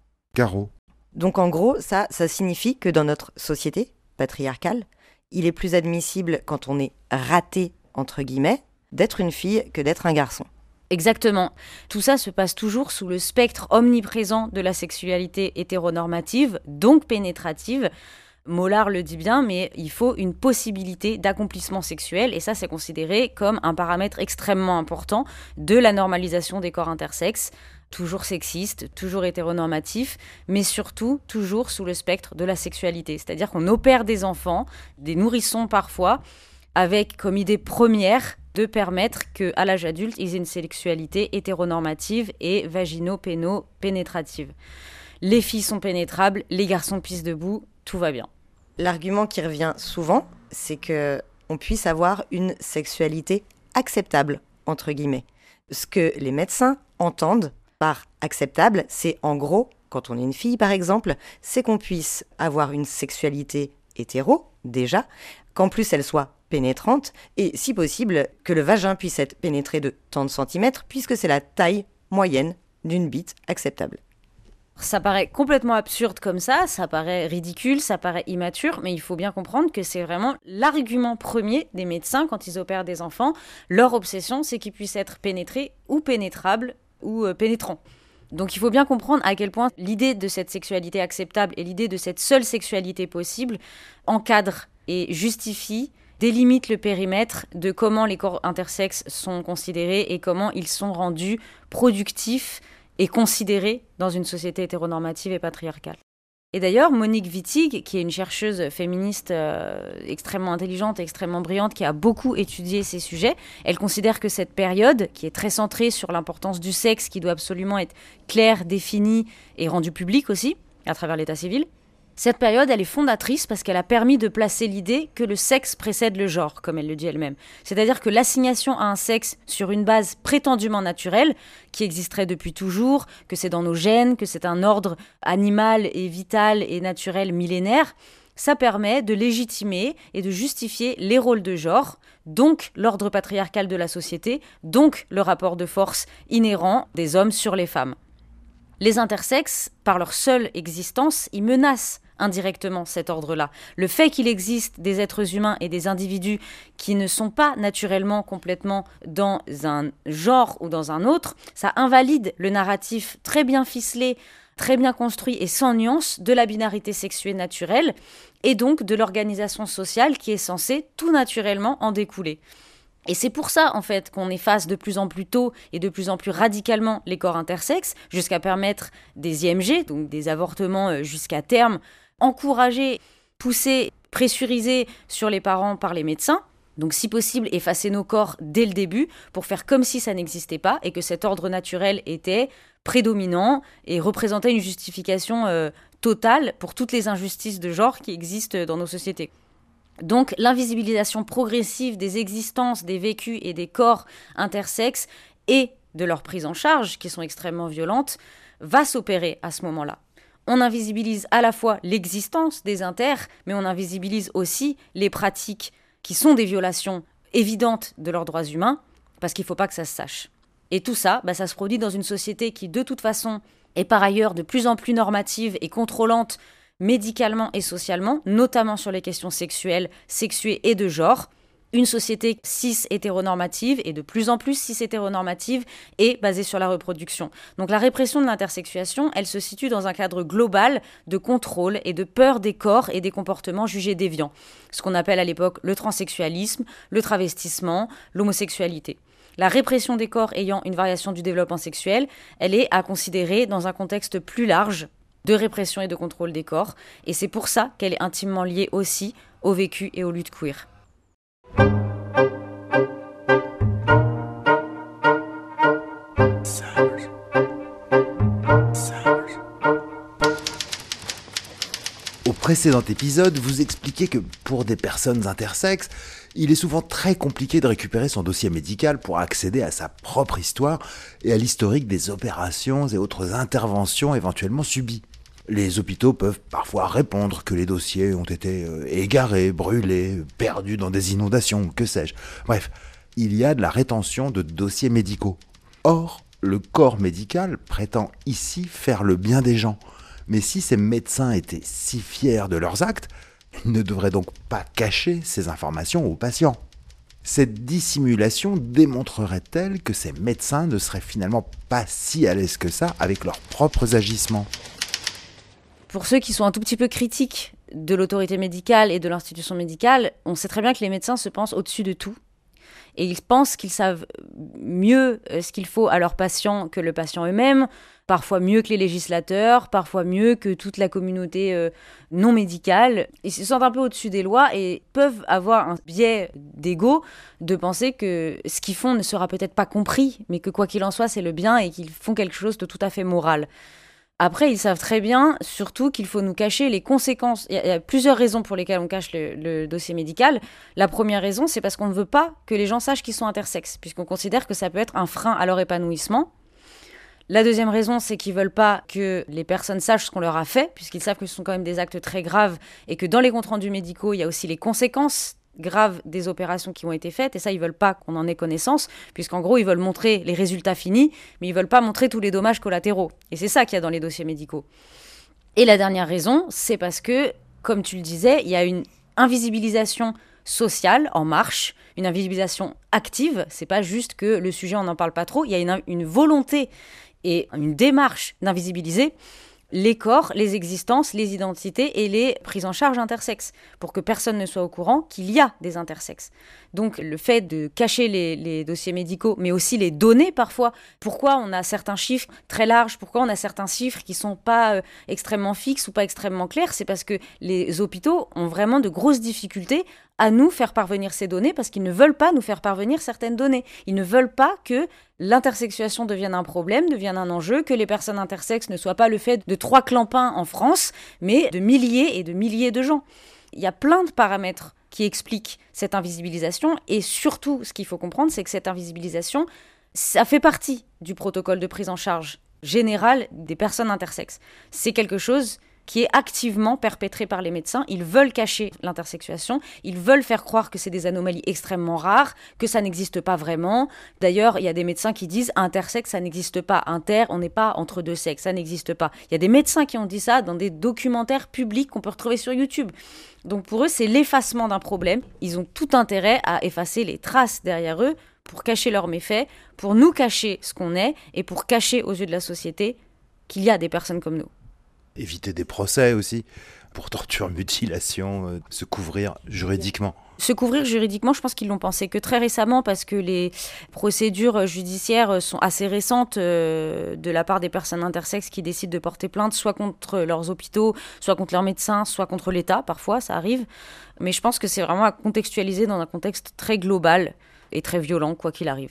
Caro. Donc en gros, ça, ça signifie que dans notre société patriarcale, il est plus admissible quand on est raté, entre guillemets, d'être une fille que d'être un garçon. Exactement. Tout ça se passe toujours sous le spectre omniprésent de la sexualité hétéronormative, donc pénétrative. Mollard le dit bien, mais il faut une possibilité d'accomplissement sexuel, et ça, c'est considéré comme un paramètre extrêmement important de la normalisation des corps intersexes. Toujours sexiste, toujours hétéronormatif, mais surtout toujours sous le spectre de la sexualité. C'est-à-dire qu'on opère des enfants, des nourrissons parfois, avec comme idée première de permettre qu'à l'âge adulte, ils aient une sexualité hétéronormative et vagino-péno-pénétrative. Les filles sont pénétrables, les garçons pissent debout, tout va bien. L'argument qui revient souvent, c'est qu'on puisse avoir une sexualité acceptable, entre guillemets. Ce que les médecins entendent par acceptable, c'est en gros, quand on est une fille par exemple, c'est qu'on puisse avoir une sexualité hétéro, déjà, qu'en plus elle soit pénétrante, et si possible, que le vagin puisse être pénétré de tant de centimètres, puisque c'est la taille moyenne d'une bite acceptable. Ça paraît complètement absurde comme ça, ça paraît ridicule, ça paraît immature, mais il faut bien comprendre que c'est vraiment l'argument premier des médecins quand ils opèrent des enfants. Leur obsession, c'est qu'ils puissent être pénétrés ou pénétrables ou euh, pénétrants. Donc il faut bien comprendre à quel point l'idée de cette sexualité acceptable et l'idée de cette seule sexualité possible encadre et justifie, délimite le périmètre de comment les corps intersexes sont considérés et comment ils sont rendus productifs et considérés dans une société hétéronormative et patriarcale. Et d'ailleurs, Monique Wittig, qui est une chercheuse féministe euh, extrêmement intelligente et extrêmement brillante, qui a beaucoup étudié ces sujets, elle considère que cette période, qui est très centrée sur l'importance du sexe, qui doit absolument être claire, définie et rendue publique aussi, à travers l'état civil, cette période, elle est fondatrice parce qu'elle a permis de placer l'idée que le sexe précède le genre, comme elle le dit elle-même. C'est-à-dire que l'assignation à un sexe sur une base prétendument naturelle, qui existerait depuis toujours, que c'est dans nos gènes, que c'est un ordre animal et vital et naturel millénaire, ça permet de légitimer et de justifier les rôles de genre, donc l'ordre patriarcal de la société, donc le rapport de force inhérent des hommes sur les femmes. Les intersexes, par leur seule existence, ils menacent indirectement cet ordre-là. Le fait qu'il existe des êtres humains et des individus qui ne sont pas naturellement complètement dans un genre ou dans un autre, ça invalide le narratif très bien ficelé, très bien construit et sans nuance de la binarité sexuée naturelle et donc de l'organisation sociale qui est censée tout naturellement en découler. Et c'est pour ça, en fait, qu'on efface de plus en plus tôt et de plus en plus radicalement les corps intersexes, jusqu'à permettre des I M G, donc des avortements jusqu'à terme, encourager, pousser, pressuriser sur les parents par les médecins. Donc, si possible, effacer nos corps dès le début pour faire comme si ça n'existait pas et que cet ordre naturel était prédominant et représentait une justification euh, totale pour toutes les injustices de genre qui existent dans nos sociétés. Donc l'invisibilisation progressive des existences, des vécus et des corps intersexes est de leur prise en charge, qui sont extrêmement violentes, va s'opérer à ce moment-là. On invisibilise à la fois l'existence des inters, mais on invisibilise aussi les pratiques qui sont des violations évidentes de leurs droits humains, parce qu'il ne faut pas que ça se sache. Et tout ça, bah, ça se produit dans une société qui, de toute façon, est par ailleurs de plus en plus normative et contrôlante médicalement et socialement, notamment sur les questions sexuelles, sexuées et de genre. Une société cis-hétéronormative et de plus en plus cis-hétéronormative et basée sur la reproduction. Donc la répression de l'intersexuation, elle se situe dans un cadre global de contrôle et de peur des corps et des comportements jugés déviants. Ce qu'on appelle à l'époque le transsexualisme, le travestissement, l'homosexualité. La répression des corps ayant une variation du développement sexuel, elle est à considérer dans un contexte plus large de répression et de contrôle des corps. Et c'est pour ça qu'elle est intimement liée aussi au vécu et aux luttes queer. Au précédent épisode, vous expliquez que pour des personnes intersexes, il est souvent très compliqué de récupérer son dossier médical pour accéder à sa propre histoire et à l'historique des opérations et autres interventions éventuellement subies. Les hôpitaux peuvent parfois répondre que les dossiers ont été euh, égarés, brûlés, perdus dans des inondations, ou que sais-je. Bref, il y a de la rétention de dossiers médicaux. Or, le corps médical prétend ici faire le bien des gens. Mais si ces médecins étaient si fiers de leurs actes, ils ne devraient donc pas cacher ces informations aux patients. Cette dissimulation démontrerait-elle que ces médecins ne seraient finalement pas si à l'aise que ça avec leurs propres agissements ? Pour ceux qui sont un tout petit peu critiques de l'autorité médicale et de l'institution médicale, on sait très bien que les médecins se pensent au-dessus de tout. Et ils pensent qu'ils savent mieux ce qu'il faut à leurs patients que le patient eux-mêmes, parfois mieux que les législateurs, parfois mieux que toute la communauté euh, non médicale. Ils se sentent un peu au-dessus des lois et peuvent avoir un biais d'ego de penser que ce qu'ils font ne sera peut-être pas compris, mais que quoi qu'il en soit, c'est le bien et qu'ils font quelque chose de tout à fait moral. Après, ils savent très bien, surtout, qu'il faut nous cacher les conséquences. Il y, y a plusieurs raisons pour lesquelles on cache le, le dossier médical. La première raison, c'est parce qu'on ne veut pas que les gens sachent qu'ils sont intersexes, puisqu'on considère que ça peut être un frein à leur épanouissement. La deuxième raison, c'est qu'ils ne veulent pas que les personnes sachent ce qu'on leur a fait, puisqu'ils savent que ce sont quand même des actes très graves, et que dans les comptes rendus médicaux, il y a aussi les conséquences graves des opérations qui ont été faites, et ça, ils veulent pas qu'on en ait connaissance, puisqu'en gros, ils veulent montrer les résultats finis, mais ils veulent pas montrer tous les dommages collatéraux. Et c'est ça qu'il y a dans les dossiers médicaux. Et la dernière raison, c'est parce que, comme tu le disais, il y a une invisibilisation sociale en marche, une invisibilisation active. C'est pas juste que le sujet, on n'en parle pas trop. Il y a une, une volonté et une démarche d'invisibiliser les corps, les existences, les identités et les prises en charge intersexes, pour que personne ne soit au courant qu'il y a des intersexes. Donc le fait de cacher les, les dossiers médicaux, mais aussi les données parfois, pourquoi on a certains chiffres très larges, pourquoi on a certains chiffres qui ne sont pas euh, extrêmement fixes ou pas extrêmement clairs, c'est parce que les hôpitaux ont vraiment de grosses difficultés à nous faire parvenir ces données, parce qu'ils ne veulent pas nous faire parvenir certaines données. Ils ne veulent pas que l'intersexuation devienne un problème, devienne un enjeu, que les personnes intersexes ne soient pas le fait de trois clampins en France, mais de milliers et de milliers de gens. Il y a plein de paramètres qui expliquent cette invisibilisation, et surtout, ce qu'il faut comprendre, c'est que cette invisibilisation, ça fait partie du protocole de prise en charge générale des personnes intersexes. C'est quelque chose qui est activement perpétré par les médecins. Ils veulent cacher l'intersexuation, ils veulent faire croire que c'est des anomalies extrêmement rares, que ça n'existe pas vraiment. D'ailleurs, il y a des médecins qui disent « intersexe, ça n'existe pas. Inter, on n'est pas entre deux sexes, ça n'existe pas. » Il y a des médecins qui ont dit ça dans des documentaires publics qu'on peut retrouver sur YouTube. Donc pour eux, c'est l'effacement d'un problème. Ils ont tout intérêt à effacer les traces derrière eux pour cacher leurs méfaits, pour nous cacher ce qu'on est et pour cacher aux yeux de la société qu'il y a des personnes comme nous. Éviter des procès aussi, pour torture, mutilation, euh, se couvrir juridiquement. Se couvrir juridiquement, je pense qu'ils l'ont pensé que très récemment, parce que les procédures judiciaires sont assez récentes euh, de la part des personnes intersexes qui décident de porter plainte, soit contre leurs hôpitaux, soit contre leurs médecins, soit contre l'État, parfois, ça arrive. Mais je pense que c'est vraiment à contextualiser dans un contexte très global et très violent, quoi qu'il arrive.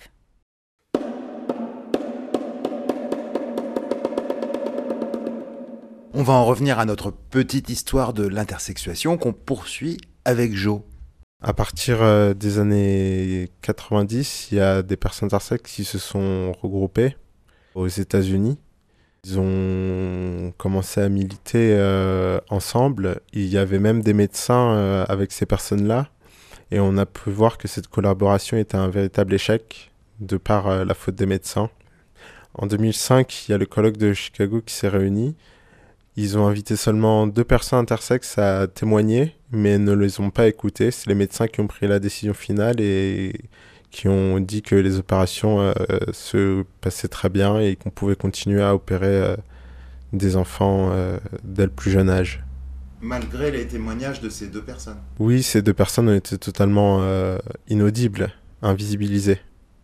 On va en revenir à notre petite histoire de l'intersexuation qu'on poursuit avec Jo. À partir euh, des années quatre-vingt-dix, il y a des personnes intersexes qui se sont regroupées aux États-Unis. Ils ont commencé à militer euh, ensemble. Il y avait même des médecins euh, avec ces personnes-là. Et on a pu voir que cette collaboration était un véritable échec de par euh, la faute des médecins. En deux mille cinq, il y a le colloque de Chicago qui s'est réuni. Ils ont invité seulement deux personnes intersexes à témoigner, mais ne les ont pas écoutées. C'est les médecins qui ont pris la décision finale et qui ont dit que les opérations euh, se passaient très bien et qu'on pouvait continuer à opérer euh, des enfants euh, dès le plus jeune âge. Malgré les témoignages de ces deux personnes. Oui, ces deux personnes ont été totalement euh, inaudibles, invisibilisées.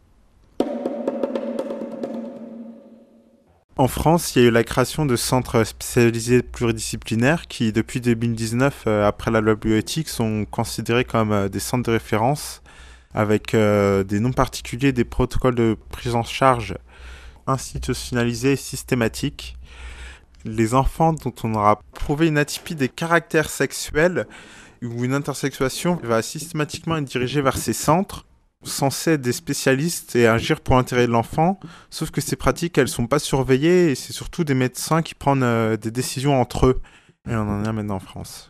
En France, il y a eu la création de centres spécialisés pluridisciplinaires qui, depuis deux mille dix-neuf, euh, après la loi bioéthique, sont considérés comme euh, des centres de référence avec euh, des noms particuliers, des protocoles de prise en charge institutionnalisés et systématiques. Les enfants dont on aura prouvé une atypie des caractères sexuels ou une intersexuation va systématiquement être dirigée vers ces centres censés être des spécialistes et agir pour l'intérêt de l'enfant, sauf que ces pratiques, elles sont pas surveillées et c'est surtout des médecins qui prennent euh, des décisions entre eux. Et on en a maintenant en France.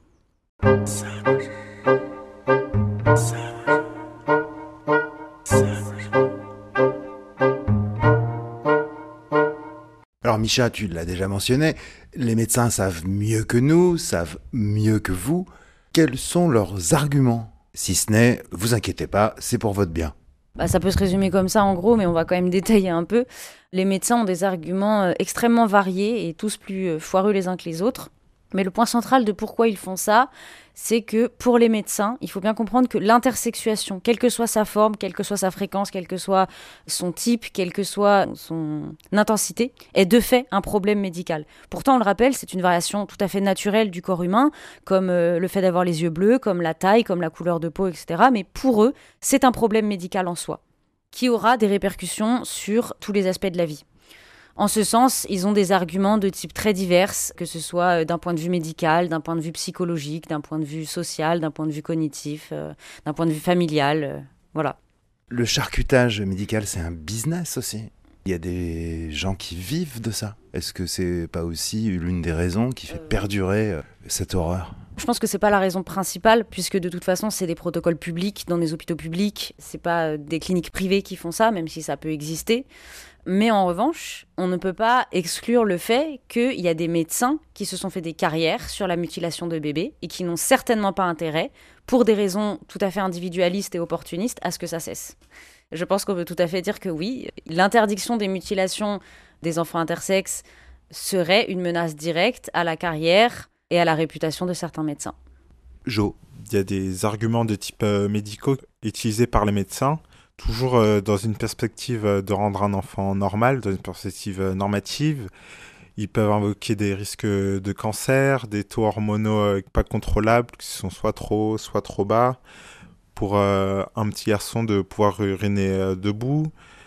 Alors Micha, tu l'as déjà mentionné, les médecins savent mieux que nous, savent mieux que vous. Quels sont leurs arguments ? Si ce n'est, vous inquiétez pas, c'est pour votre bien. Bah, ça peut se résumer comme ça en gros, mais on va quand même détailler un peu. Les médecins ont des arguments euh, extrêmement variés et tous plus euh, foireux les uns que les autres. Mais le point central de pourquoi ils font ça, c'est que pour les médecins, il faut bien comprendre que l'intersexuation, quelle que soit sa forme, quelle que soit sa fréquence, quel que soit son type, quelle que soit son intensité, est de fait un problème médical. Pourtant, on le rappelle, c'est une variation tout à fait naturelle du corps humain, comme euh, le fait d'avoir les yeux bleus, comme la taille, comme la couleur de peau, et cetera. Mais pour eux, c'est un problème médical en soi, qui aura des répercussions sur tous les aspects de la vie. En ce sens, ils ont des arguments de type très divers, que ce soit d'un point de vue médical, d'un point de vue psychologique, d'un point de vue social, d'un point de vue cognitif, euh, d'un point de vue familial, euh, voilà. Le charcutage médical, c'est un business aussi. Il y a des gens qui vivent de ça. Est-ce que c'est pas aussi l'une des raisons qui fait perdurer euh, cette horreur ? Je pense que c'est pas la raison principale, puisque de toute façon, c'est des protocoles publics dans des hôpitaux publics. C'est pas des cliniques privées qui font ça, même si ça peut exister. Mais en revanche, on ne peut pas exclure le fait qu'il y a des médecins qui se sont fait des carrières sur la mutilation de bébés et qui n'ont certainement pas intérêt, pour des raisons tout à fait individualistes et opportunistes, à ce que ça cesse. Je pense qu'on peut tout à fait dire que oui, l'interdiction des mutilations des enfants intersexes serait une menace directe à la carrière et à la réputation de certains médecins. Jo, il y a des arguments de type euh, médicaux utilisés par les médecins, toujours euh, dans une perspective euh, de rendre un enfant normal, dans une perspective euh, normative. Ils peuvent invoquer des risques de cancer, des taux hormonaux euh, pas contrôlables, qui sont soit trop hauts, soit trop bas, pour euh, un petit garçon de pouvoir uriner euh, debout,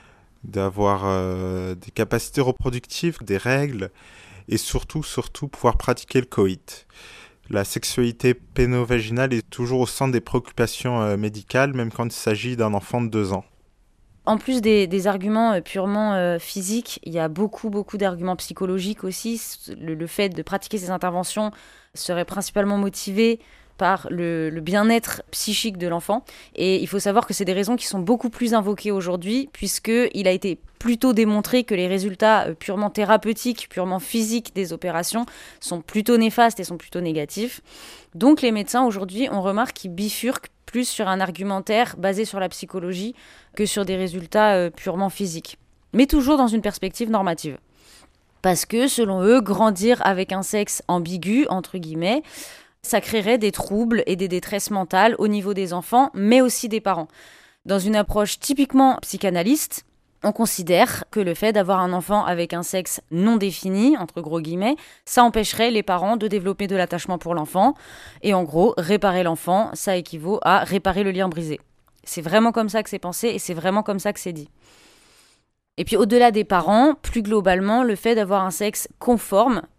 d'avoir euh, des capacités reproductives, des règles, et surtout, surtout, pouvoir pratiquer le coït. La sexualité pénovaginale est toujours au centre des préoccupations euh, médicales, même quand il s'agit d'un enfant de deux ans. En plus des, des arguments euh, purement euh, physiques, il y a beaucoup, beaucoup d'arguments psychologiques aussi. Le, le fait de pratiquer ces interventions serait principalement motivé par le, le bien-être psychique de l'enfant. Et il faut savoir que c'est des raisons qui sont beaucoup plus invoquées aujourd'hui, puisqu'il a été plutôt démontré que les résultats purement thérapeutiques, purement physiques des opérations sont plutôt néfastes et sont plutôt négatifs. Donc les médecins aujourd'hui, on remarque qu'ils bifurquent plus sur un argumentaire basé sur la psychologie que sur des résultats purement physiques. Mais toujours dans une perspective normative. Parce que, selon eux, grandir avec un sexe ambigu, entre guillemets, ça créerait des troubles et des détresses mentales au niveau des enfants, mais aussi des parents. Dans une approche typiquement psychanalyste, on considère que le fait d'avoir un enfant avec un sexe non défini, entre gros guillemets, ça empêcherait les parents de développer de l'attachement pour l'enfant. Et en gros, réparer l'enfant, ça équivaut à réparer le lien brisé. C'est vraiment comme ça que c'est pensé et c'est vraiment comme ça que c'est dit. Et puis au-delà des parents, plus globalement, le fait d'avoir un sexe conforme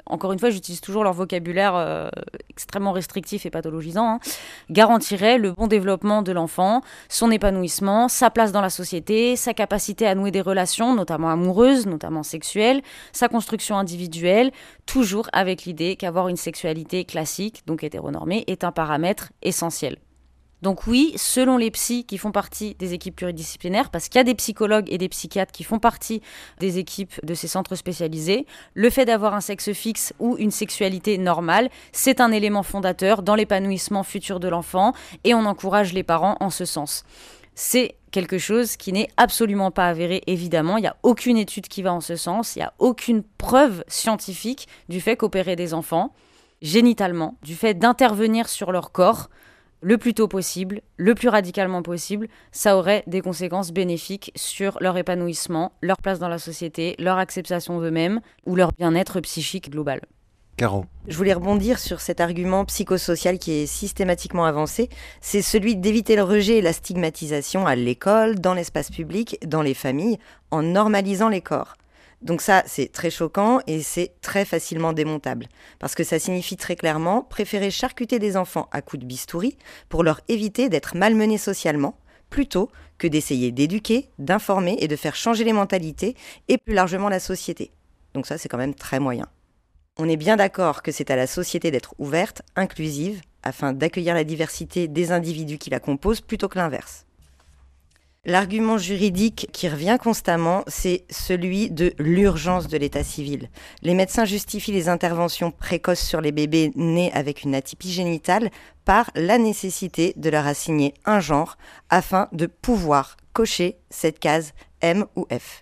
encore une fois, j'utilise toujours leur vocabulaire euh, extrêmement restrictif et pathologisant, hein, garantirait le bon développement de l'enfant, son épanouissement, sa place dans la société, sa capacité à nouer des relations, notamment amoureuses, notamment sexuelles, sa construction individuelle, toujours avec l'idée qu'avoir une sexualité classique, donc hétéronormée, est un paramètre essentiel. Donc oui, selon les psys qui font partie des équipes pluridisciplinaires, parce qu'il y a des psychologues et des psychiatres qui font partie des équipes de ces centres spécialisés, le fait d'avoir un sexe fixe ou une sexualité normale, c'est un élément fondateur dans l'épanouissement futur de l'enfant et on encourage les parents en ce sens. C'est quelque chose qui n'est absolument pas avéré, évidemment. Il n'y a aucune étude qui va en ce sens. Il n'y a aucune preuve scientifique du fait qu'opérer des enfants, génitalement, du fait d'intervenir sur leur corps, le plus tôt possible, le plus radicalement possible, ça aurait des conséquences bénéfiques sur leur épanouissement, leur place dans la société, leur acceptation d'eux-mêmes ou leur bien-être psychique global. Caro. Je voulais rebondir sur cet argument psychosocial qui est systématiquement avancé. C'est celui d'éviter le rejet et la stigmatisation à l'école, dans l'espace public, dans les familles, en normalisant les corps. Donc ça, c'est très choquant et c'est très facilement démontable. Parce que ça signifie très clairement préférer charcuter des enfants à coups de bistouri pour leur éviter d'être malmenés socialement, plutôt que d'essayer d'éduquer, d'informer et de faire changer les mentalités et plus largement la société. Donc ça, c'est quand même très moyen. On est bien d'accord que c'est à la société d'être ouverte, inclusive, afin d'accueillir la diversité des individus qui la composent plutôt que l'inverse. L'argument juridique qui revient constamment, c'est celui de l'urgence de l'état civil. Les médecins justifient les interventions précoces sur les bébés nés avec une atypie génitale par la nécessité de leur assigner un genre afin de pouvoir cocher cette case M ou F.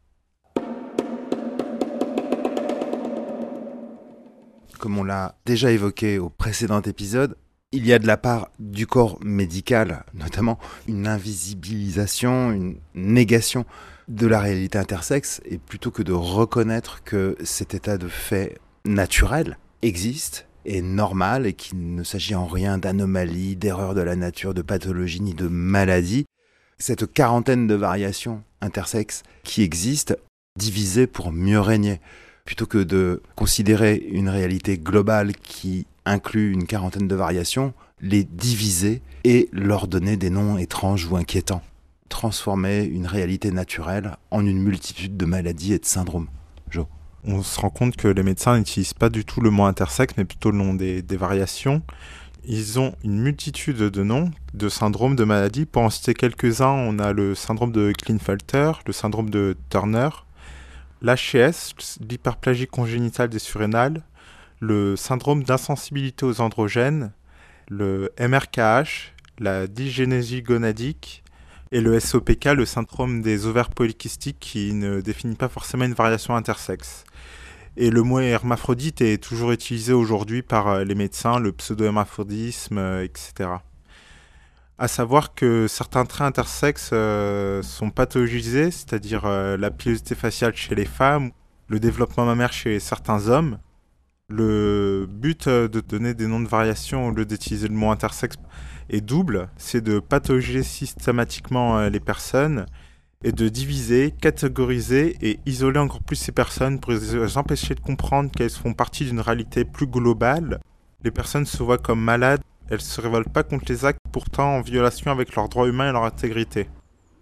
Comme on l'a déjà évoqué au précédent épisode, il y a de la part du corps médical, notamment, une invisibilisation, une négation de la réalité intersexe, et plutôt que de reconnaître que cet état de fait naturel existe, est normal, et qu'il ne s'agit en rien d'anomalie, d'erreur de la nature, de pathologie, ni de maladie, cette quarantaine de variations intersexes qui existent, divisées pour mieux régner, plutôt que de considérer une réalité globale qui inclut une quarantaine de variations, les diviser et leur donner des noms étranges ou inquiétants. Transformer une réalité naturelle en une multitude de maladies et de syndromes. Jo. On se rend compte que les médecins n'utilisent pas du tout le mot intersexe, mais plutôt le nom des, des variations. Ils ont une multitude de noms, de syndromes, de maladies. Pour en citer quelques-uns, on a le syndrome de Klinefelter, le syndrome de Turner, l'H C S, l'hyperplagie congénitale des surrénales, le syndrome d'insensibilité aux androgènes, le M R K H, la dysgénésie gonadique et le S O P K, le syndrome des ovaires polykystiques qui ne définit pas forcément une variation intersexe. Et le mot hermaphrodite est toujours utilisé aujourd'hui par les médecins, le pseudo-hermaphrodisme, et cetera. À savoir que certains traits intersexes euh, sont pathologisés, c'est-à-dire euh, la pilosité faciale chez les femmes, le développement mammaire chez certains hommes. Le but de donner des noms de variations au lieu d'utiliser le mot intersexe est double, c'est de pathologiser systématiquement les personnes et de diviser, catégoriser et isoler encore plus ces personnes pour les empêcher de comprendre qu'elles font partie d'une réalité plus globale. Les personnes se voient comme malades, elles ne se révoltent pas contre les actes pourtant en violation avec leurs droits humains et leur intégrité. Misha ?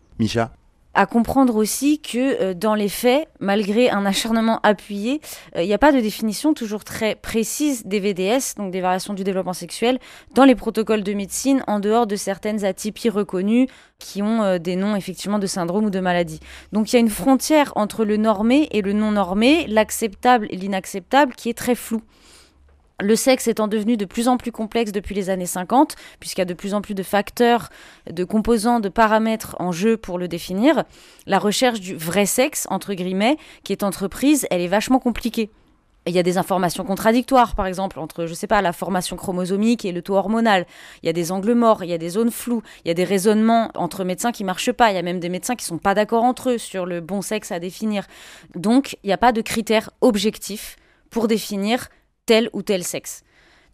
À comprendre aussi que euh, dans les faits, malgré un acharnement appuyé, il euh, n'y a pas de définition toujours très précise des V D S, donc des variations du développement sexuel, dans les protocoles de médecine, en dehors de certaines atypies reconnues qui ont euh, des noms effectivement de syndrome ou de maladie. Donc il y a une frontière entre le normé et le non normé, l'acceptable et l'inacceptable qui est très floue. Le sexe étant devenu de plus en plus complexe depuis les années cinquante, puisqu'il y a de plus en plus de facteurs, de composants, de paramètres en jeu pour le définir, la recherche du vrai sexe, entre guillemets, qui est entreprise, elle est vachement compliquée. Il y a des informations contradictoires, par exemple, entre, je sais pas, la formation chromosomique et le taux hormonal. Il y a des angles morts, il y a des zones floues, il y a des raisonnements entre médecins qui marchent pas. Il y a même des médecins qui sont pas d'accord entre eux sur le bon sexe à définir. Donc, il n'y a pas de critères objectifs pour définir tel ou tel sexe.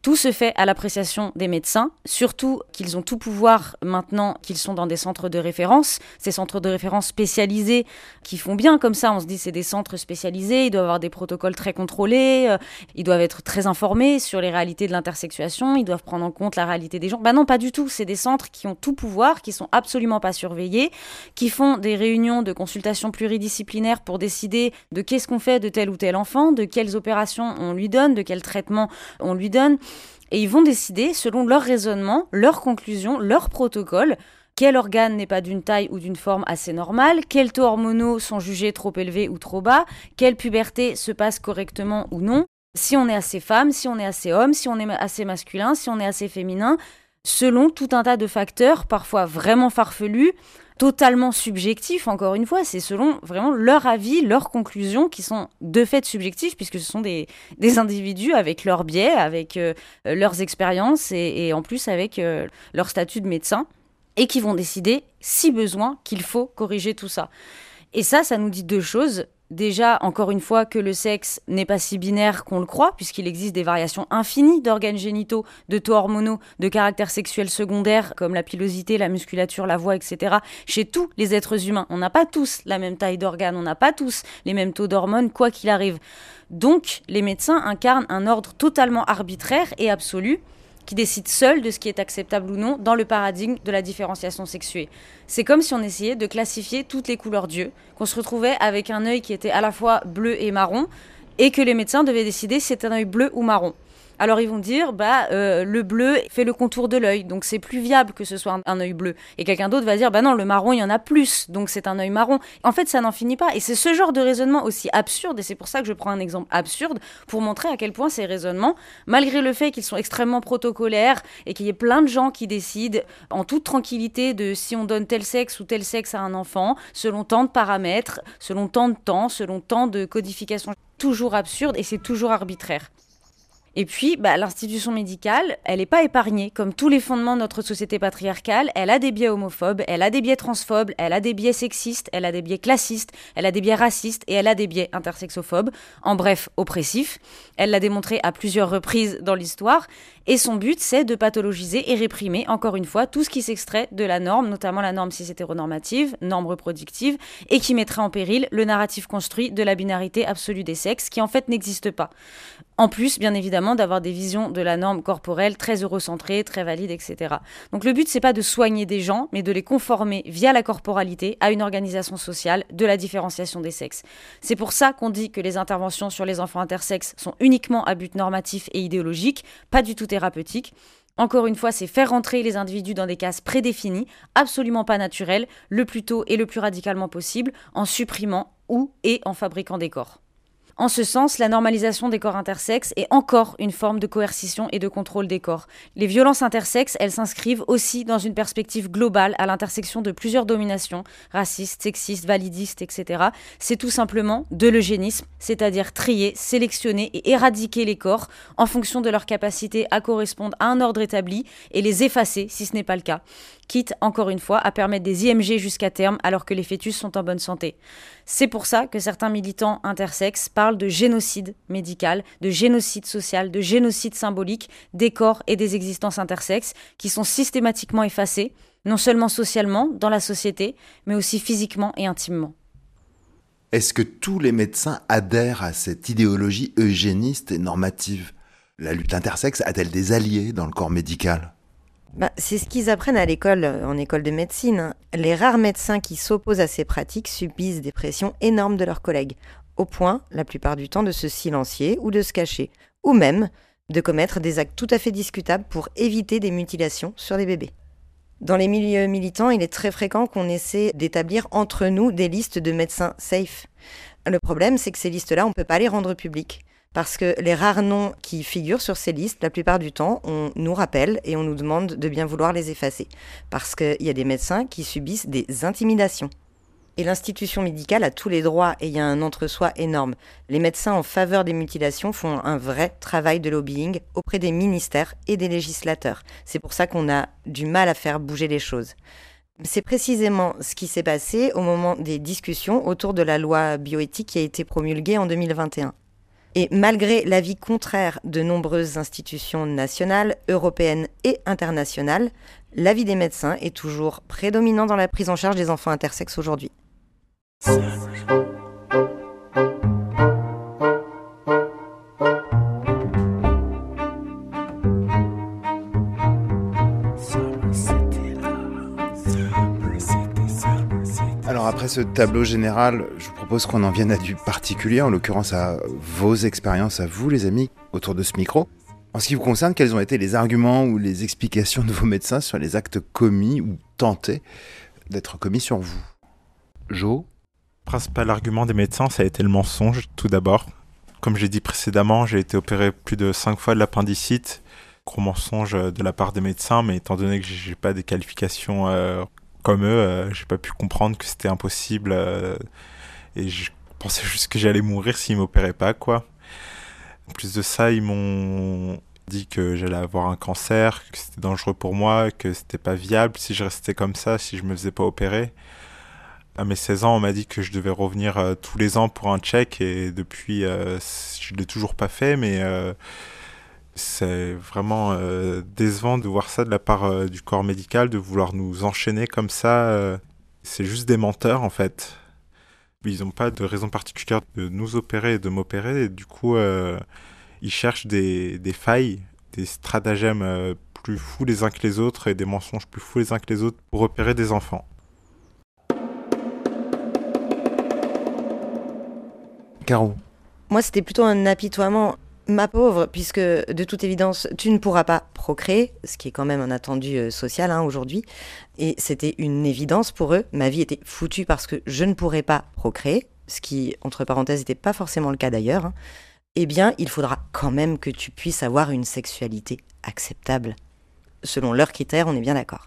Tout se fait à l'appréciation des médecins, surtout qu'ils ont tout pouvoir maintenant qu'ils sont dans des centres de référence, ces centres de référence spécialisés qui font bien comme ça, on se dit c'est des centres spécialisés, ils doivent avoir des protocoles très contrôlés, euh, ils doivent être très informés sur les réalités de l'intersexuation, ils doivent prendre en compte la réalité des gens. Ben non, pas du tout, c'est des centres qui ont tout pouvoir, qui sont absolument pas surveillés, qui font des réunions de consultation pluridisciplinaires pour décider de qu'est-ce qu'on fait de tel ou tel enfant, de quelles opérations on lui donne, de quel traitement on lui donne. Et ils vont décider, selon leur raisonnement, leurs conclusions, leur protocole, quel organe n'est pas d'une taille ou d'une forme assez normale, quels taux hormonaux sont jugés trop élevés ou trop bas, quelle puberté se passe correctement ou non, si on est assez femme, si on est assez homme, si on est assez masculin, si on est assez féminin, selon tout un tas de facteurs, parfois vraiment farfelus, totalement subjectifs, encore une fois, c'est selon vraiment leur avis, leurs conclusions qui sont de fait subjectifs puisque ce sont des, des individus avec leurs biais, avec euh, leurs expériences et, et en plus avec euh, leur statut de médecin et qui vont décider, si besoin, qu'il faut corriger tout ça. Et ça, ça nous dit deux choses. Déjà, encore une fois, que le sexe n'est pas si binaire qu'on le croit, puisqu'il existe des variations infinies d'organes génitaux, de taux hormonaux, de caractères sexuels secondaires, comme la pilosité, la musculature, la voix, et cetera, chez tous les êtres humains. On n'a pas tous la même taille d'organes, on n'a pas tous les mêmes taux d'hormones, quoi qu'il arrive. Donc, les médecins incarnent un ordre totalement arbitraire et absolu, qui décide seul de ce qui est acceptable ou non dans le paradigme de la différenciation sexuée. C'est comme si on essayait de classifier toutes les couleurs d'yeux, qu'on se retrouvait avec un œil qui était à la fois bleu et marron, et que les médecins devaient décider si c'était un œil bleu ou marron. Alors ils vont dire, bah euh, le bleu fait le contour de l'œil, donc c'est plus viable que ce soit un, un œil bleu. Et quelqu'un d'autre va dire, bah non, le marron, il y en a plus, donc c'est un œil marron. En fait, ça n'en finit pas. Et c'est ce genre de raisonnement aussi absurde, et c'est pour ça que je prends un exemple absurde, pour montrer à quel point ces raisonnements, malgré le fait qu'ils sont extrêmement protocolaires, et qu'il y ait plein de gens qui décident en toute tranquillité de si on donne tel sexe ou tel sexe à un enfant, selon tant de paramètres, selon tant de temps, selon tant de codification, toujours absurde, et c'est toujours arbitraire. Et puis, bah, l'institution médicale, elle n'est pas épargnée. Comme tous les fondements de notre société patriarcale, elle a des biais homophobes, elle a des biais transphobes, elle a des biais sexistes, elle a des biais classistes, elle a des biais racistes et elle a des biais intersexophobes. En bref, oppressifs. Elle l'a démontré à plusieurs reprises dans l'histoire. Et son but, c'est de pathologiser et réprimer, encore une fois, tout ce qui s'extrait de la norme, notamment la norme cis-hétéronormative, norme reproductive, et qui mettrait en péril le narratif construit de la binarité absolue des sexes, qui en fait n'existe pas. En plus, bien évidemment, d'avoir des visions de la norme corporelle très eurocentrées, très valides, et cetera. Donc le but, c'est pas de soigner des gens, mais de les conformer via la corporalité à une organisation sociale de la différenciation des sexes. C'est pour ça qu'on dit que les interventions sur les enfants intersexes sont uniquement à but normatif et idéologique, pas du tout thérapeutique. Encore une fois, c'est faire rentrer les individus dans des cases prédéfinies, absolument pas naturelles, le plus tôt et le plus radicalement possible, en supprimant ou et en fabriquant des corps. En ce sens, la normalisation des corps intersexes est encore une forme de coercition et de contrôle des corps. Les violences intersexes, elles s'inscrivent aussi dans une perspective globale à l'intersection de plusieurs dominations, racistes, sexistes, validistes, et cetera. C'est tout simplement de l'eugénisme, c'est-à-dire trier, sélectionner et éradiquer les corps en fonction de leur capacité à correspondre à un ordre établi et les effacer si ce n'est pas le cas. Quitte, encore une fois, à permettre des I M G jusqu'à terme alors que les fœtus sont en bonne santé. C'est pour ça que certains militants intersexes parlent de génocide médical, de génocide social, de génocide symbolique des corps et des existences intersexes qui sont systématiquement effacés, non seulement socialement, dans la société, mais aussi physiquement et intimement. Est-ce que tous les médecins adhèrent à cette idéologie eugéniste et normative ? La lutte intersexe a-t-elle des alliés dans le corps médical ? Bah, c'est ce qu'ils apprennent à l'école, en école de médecine. Les rares médecins qui s'opposent à ces pratiques subissent des pressions énormes de leurs collègues, au point, la plupart du temps, de se silencier ou de se cacher, ou même de commettre des actes tout à fait discutables pour éviter des mutilations sur des bébés. Dans les milieux militants, il est très fréquent qu'on essaie d'établir entre nous des listes de médecins safe. Le problème, c'est que ces listes-là, on ne peut pas les rendre publiques. Parce que les rares noms qui figurent sur ces listes, la plupart du temps, on nous rappelle et on nous demande de bien vouloir les effacer. Parce qu'il y a des médecins qui subissent des intimidations. Et l'institution médicale a tous les droits et il y a un entre-soi énorme. Les médecins en faveur des mutilations font un vrai travail de lobbying auprès des ministères et des législateurs. C'est pour ça qu'on a du mal à faire bouger les choses. C'est précisément ce qui s'est passé au moment des discussions autour de la loi bioéthique qui a été promulguée en deux mille vingt et un. Et malgré l'avis contraire de nombreuses institutions nationales, européennes et internationales, l'avis des médecins est toujours prédominant dans la prise en charge des enfants intersexes aujourd'hui. Alors après ce tableau général, je vous propose qu'on en vienne à du particulier, en l'occurrence à vos expériences, à vous les amis, autour de ce micro. En ce qui vous concerne, quels ont été les arguments ou les explications de vos médecins sur les actes commis ou tentés d'être commis sur vous ? Jo ? Le principal argument des médecins, ça a été le mensonge, tout d'abord. Comme j'ai dit précédemment, j'ai été opéré plus de cinq fois de l'appendicite. Gros mensonge de la part des médecins, mais étant donné que j'ai pas des qualifications euh, comme eux, euh, j'ai pas pu comprendre que c'était impossible. Euh, et je pensais juste que j'allais mourir s'ils m'opéraient pas, quoi. En plus de ça, ils m'ont dit que j'allais avoir un cancer, que c'était dangereux pour moi, que c'était pas viable si je restais comme ça, si je me faisais pas opérer. À mes seize ans, on m'a dit que je devais revenir euh, tous les ans pour un check, et depuis, euh, je l'ai toujours pas fait, mais euh, c'est vraiment euh, décevant de voir ça de la part euh, du corps médical, de vouloir nous enchaîner comme ça. Euh, c'est juste des menteurs, en fait. Ils n'ont pas de raison particulière de nous opérer et de m'opérer, et du coup, euh, ils cherchent des, des failles, des stratagèmes euh, plus fous les uns que les autres, et des mensonges plus fous les uns que les autres pour opérer des enfants. Caro ? Moi, c'était plutôt un apitoiement. Ma pauvre, puisque de toute évidence, tu ne pourras pas procréer, ce qui est quand même un attendu euh, social hein, aujourd'hui. Et c'était une évidence pour eux. Ma vie était foutue parce que je ne pourrais pas procréer, ce qui, entre parenthèses, n'était pas forcément le cas d'ailleurs. Hein. Eh bien, il faudra quand même que tu puisses avoir une sexualité acceptable. Selon leurs critères, on est bien d'accord.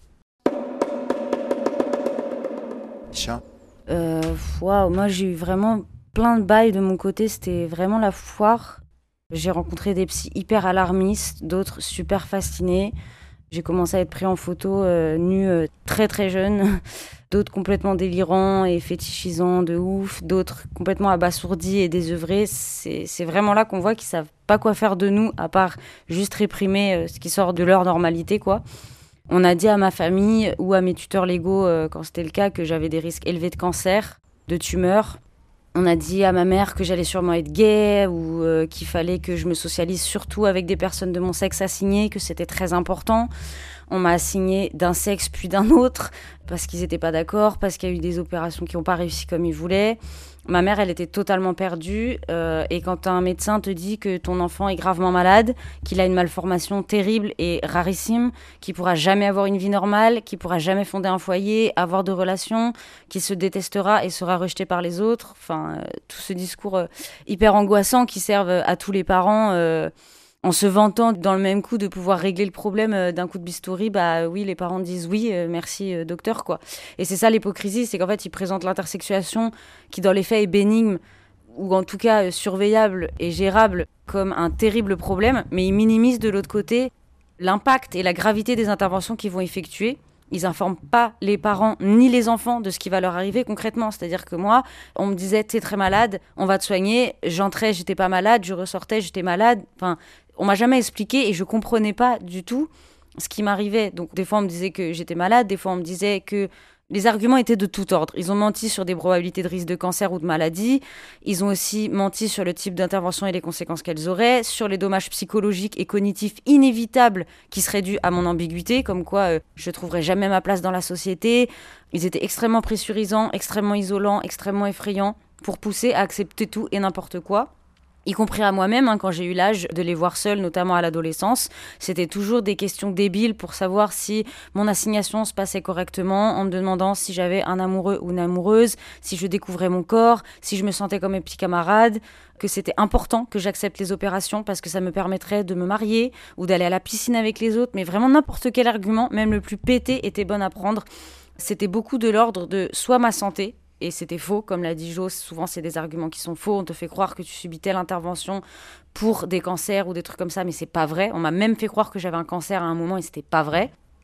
Tiens. Euh, waouh, moi j'ai eu vraiment plein de bails de mon côté, c'était vraiment la foire. J'ai rencontré des psys hyper alarmistes, d'autres super fascinés. J'ai commencé à être pris en photo euh, nu euh, très très jeune, d'autres complètement délirants et fétichisants de ouf, d'autres complètement abasourdis et désœuvrés. C'est, c'est vraiment là qu'on voit qu'ils savent pas quoi faire de nous, à part juste réprimer euh, ce qui sort de leur normalité, quoi. On a dit à ma famille ou à mes tuteurs légaux, euh, quand c'était le cas, que j'avais des risques élevés de cancer, de tumeur. On a dit à ma mère que j'allais sûrement être gay ou euh, qu'il fallait que je me socialise surtout avec des personnes de mon sexe assigné, que c'était très important. On m'a assigné d'un sexe puis d'un autre parce qu'ils n'étaient pas d'accord, parce qu'il y a eu des opérations qui n'ont pas réussi comme ils voulaient. Ma mère, elle était totalement perdue. Euh, et quand un médecin te dit que ton enfant est gravement malade, qu'il a une malformation terrible et rarissime, qu'il pourra jamais avoir une vie normale, qu'il pourra jamais fonder un foyer, avoir de relations, qu'il se détestera et sera rejeté par les autres. Enfin, euh, tout ce discours euh, hyper angoissant qui servent à tous les parents, euh, en se vantant dans le même coup de pouvoir régler le problème euh, d'un coup de bistouri. Bah oui, les parents disent oui, euh, merci euh, docteur, quoi. Et c'est ça l'hypocrisie, c'est qu'en fait ils présentent l'intersexuation, qui dans les faits est bénigne, ou en tout cas euh, surveillable et gérable, comme un terrible problème, mais ils minimisent de l'autre côté l'impact et la gravité des interventions qu'ils vont effectuer. Ils informent pas les parents ni les enfants de ce qui va leur arriver concrètement. C'est-à-dire que moi, on me disait t'es très malade, on va te soigner. J'entrais, j'étais pas malade, je ressortais, j'étais malade. Enfin, on m'a jamais expliqué et je comprenais pas du tout ce qui m'arrivait. Donc des fois on me disait que j'étais malade, des fois on me disait que les arguments étaient de tout ordre. Ils ont menti sur des probabilités de risque de cancer ou de maladie. Ils ont aussi menti sur le type d'intervention et les conséquences qu'elles auraient, sur les dommages psychologiques et cognitifs inévitables qui seraient dus à mon ambiguïté, comme quoi euh, je ne trouverais jamais ma place dans la société. Ils étaient extrêmement pressurisants, extrêmement isolants, extrêmement effrayants, pour pousser à accepter tout et n'importe quoi. Y compris à moi-même, hein, quand j'ai eu l'âge de les voir seuls, notamment à l'adolescence. C'était toujours des questions débiles pour savoir si mon assignation se passait correctement, en me demandant si j'avais un amoureux ou une amoureuse, si je découvrais mon corps, si je me sentais comme mes petits camarades, que c'était important que j'accepte les opérations parce que ça me permettrait de me marier ou d'aller à la piscine avec les autres. Mais vraiment n'importe quel argument, même le plus pété, était bon à prendre. C'était beaucoup de l'ordre de soit ma santé, et c'était faux, comme l'a dit Jo, souvent c'est des arguments qui sont faux, on te fait croire que tu subis telle intervention pour des cancers ou des trucs comme ça, mais c'est pas vrai. On m'a même fait croire que j'avais un cancer à un moment et c'était pas vrai.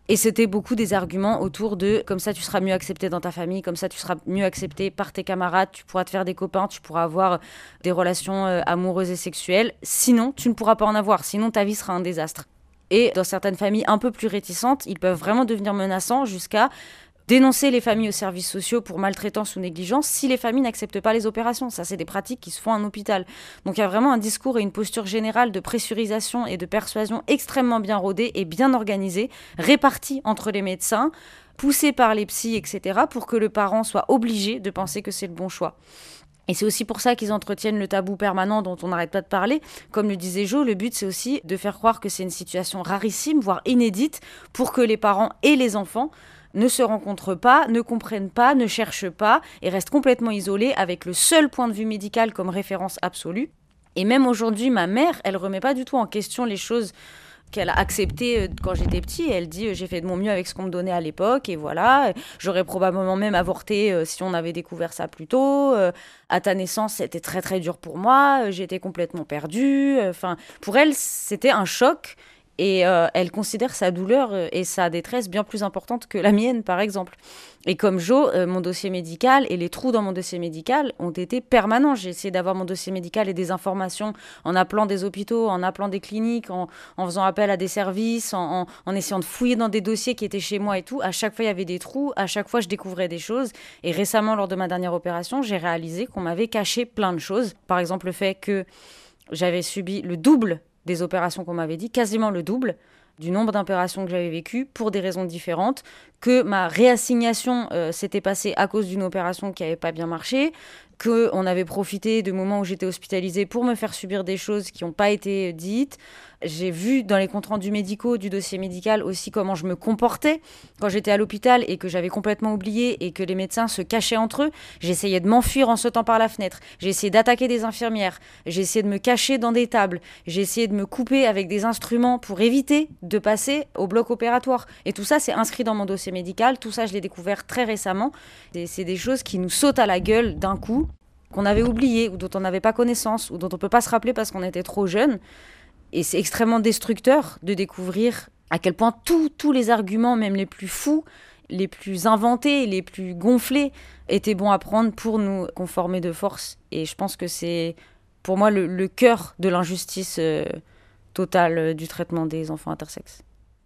Et c'était beaucoup des arguments autour de « comme ça tu seras mieux accepté dans ta famille, comme ça tu seras mieux accepté par tes camarades, tu pourras te faire des copains, tu pourras avoir des relations euh, amoureuses et sexuelles. Sinon, tu ne pourras pas en avoir, sinon ta vie sera un désastre. » Et dans certaines familles un peu plus réticentes, ils peuvent vraiment devenir menaçants jusqu'à dénoncer les familles aux services sociaux pour maltraitance ou négligence si les familles n'acceptent pas les opérations. Ça, c'est des pratiques qui se font en hôpital. Donc il y a vraiment un discours et une posture générale de pressurisation et de persuasion extrêmement bien rodés et bien organisés, répartis entre les médecins, poussés par les psys, et cetera, pour que le parent soit obligé de penser que c'est le bon choix. Et c'est aussi pour ça qu'ils entretiennent le tabou permanent dont on n'arrête pas de parler. Comme le disait Jo, le but c'est aussi de faire croire que c'est une situation rarissime, voire inédite, pour que les parents et les enfants ne se rencontrent pas, ne comprennent pas, ne cherchent pas et restent complètement isolés avec le seul point de vue médical comme référence absolue. Et même aujourd'hui, ma mère, elle remet pas du tout en question les choses qu'elle a acceptées quand j'étais petit. Elle dit « j'ai fait de mon mieux avec ce qu'on me donnait à l'époque et voilà, j'aurais probablement même avorté si on avait découvert ça plus tôt. À ta naissance, c'était très très dur pour moi, j'étais complètement perdue. » Enfin, pour elle, c'était un choc. Et euh, elle considère sa douleur et sa détresse bien plus importante que la mienne, par exemple. Et comme Jo, euh, mon dossier médical et les trous dans mon dossier médical ont été permanents. J'ai essayé d'avoir mon dossier médical et des informations en appelant des hôpitaux, en appelant des cliniques, en, en faisant appel à des services, en, en, en essayant de fouiller dans des dossiers qui étaient chez moi et tout. À chaque fois, il y avait des trous. À chaque fois, je découvrais des choses. Et récemment, lors de ma dernière opération, j'ai réalisé qu'on m'avait caché plein de choses. Par exemple, le fait que j'avais subi le double des opérations qu'on m'avait dit, quasiment le double du nombre d'opérations que j'avais vécues pour des raisons différentes, que ma réassignation euh, s'était passée à cause d'une opération qui n'avait pas bien marché, qu'on avait profité de moments où j'étais hospitalisée pour me faire subir des choses qui n'ont pas été dites. J'ai vu dans les comptes rendus médicaux du dossier médical aussi comment je me comportais quand j'étais à l'hôpital et que j'avais complètement oublié et que les médecins se cachaient entre eux. J'essayais de m'enfuir en sautant par la fenêtre. J'ai essayé d'attaquer des infirmières. J'ai essayé de me cacher dans des tables. J'ai essayé de me couper avec des instruments pour éviter de passer au bloc opératoire. Et tout ça, c'est inscrit dans mon dossier médical. Tout ça, je l'ai découvert très récemment. Et c'est des choses qui nous sautent à la gueule d'un coup, qu'on avait oublié ou dont on n'avait pas connaissance ou dont on ne peut pas se rappeler parce qu'on était trop jeune. Et c'est extrêmement destructeur de découvrir à quel point tous, tous les arguments, même les plus fous, les plus inventés, les plus gonflés, étaient bons à prendre pour nous conformer de force. Et je pense que c'est, pour moi, le, le cœur de l'injustice euh, totale euh, du traitement des enfants intersexes.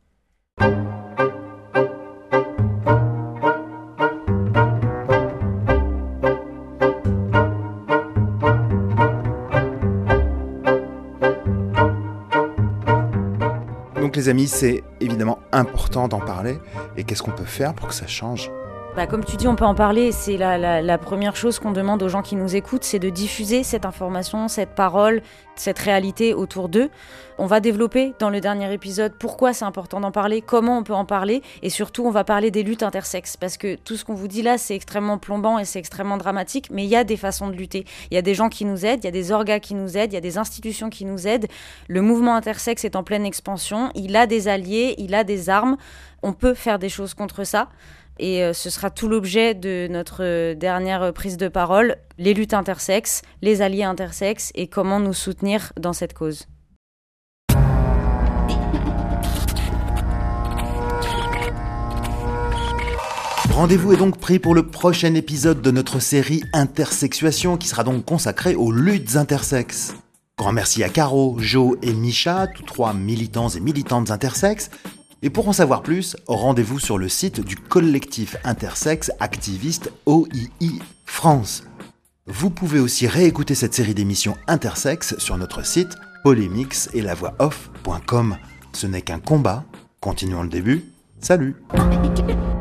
Donc les amis, c'est évidemment important d'en parler. Et qu'est-ce qu'on peut faire pour que ça change ? Bah, comme tu dis, on peut en parler. C'est la, la, la première chose qu'on demande aux gens qui nous écoutent, c'est de diffuser cette information, cette parole, cette réalité autour d'eux. On va développer dans le dernier épisode pourquoi c'est important d'en parler, comment on peut en parler, et surtout on va parler des luttes intersexes, parce que tout ce qu'on vous dit là, c'est extrêmement plombant et c'est extrêmement dramatique, mais il y a des façons de lutter. Il y a des gens qui nous aident, il y a des orgas qui nous aident, il y a des institutions qui nous aident. Le mouvement intersexe est en pleine expansion, il a des alliés, il a des armes. On peut faire des choses contre ça. Et euh, ce sera tout l'objet de notre euh, dernière prise de parole, les luttes intersexes, les alliés intersexes et comment nous soutenir dans cette cause. Rendez-vous est donc pris pour le prochain épisode de notre série Intersexuation qui sera donc consacrée aux luttes intersexes. Grand merci à Caro, Jo et Misha, tous trois militants et militantes intersexes. Et pour en savoir plus, rendez-vous sur le site du collectif intersexe activiste O I I France. Vous pouvez aussi réécouter cette série d'émissions intersexes sur notre site polémix et la voix off point com. Ce n'est qu'un combat. Continuons le début. Salut!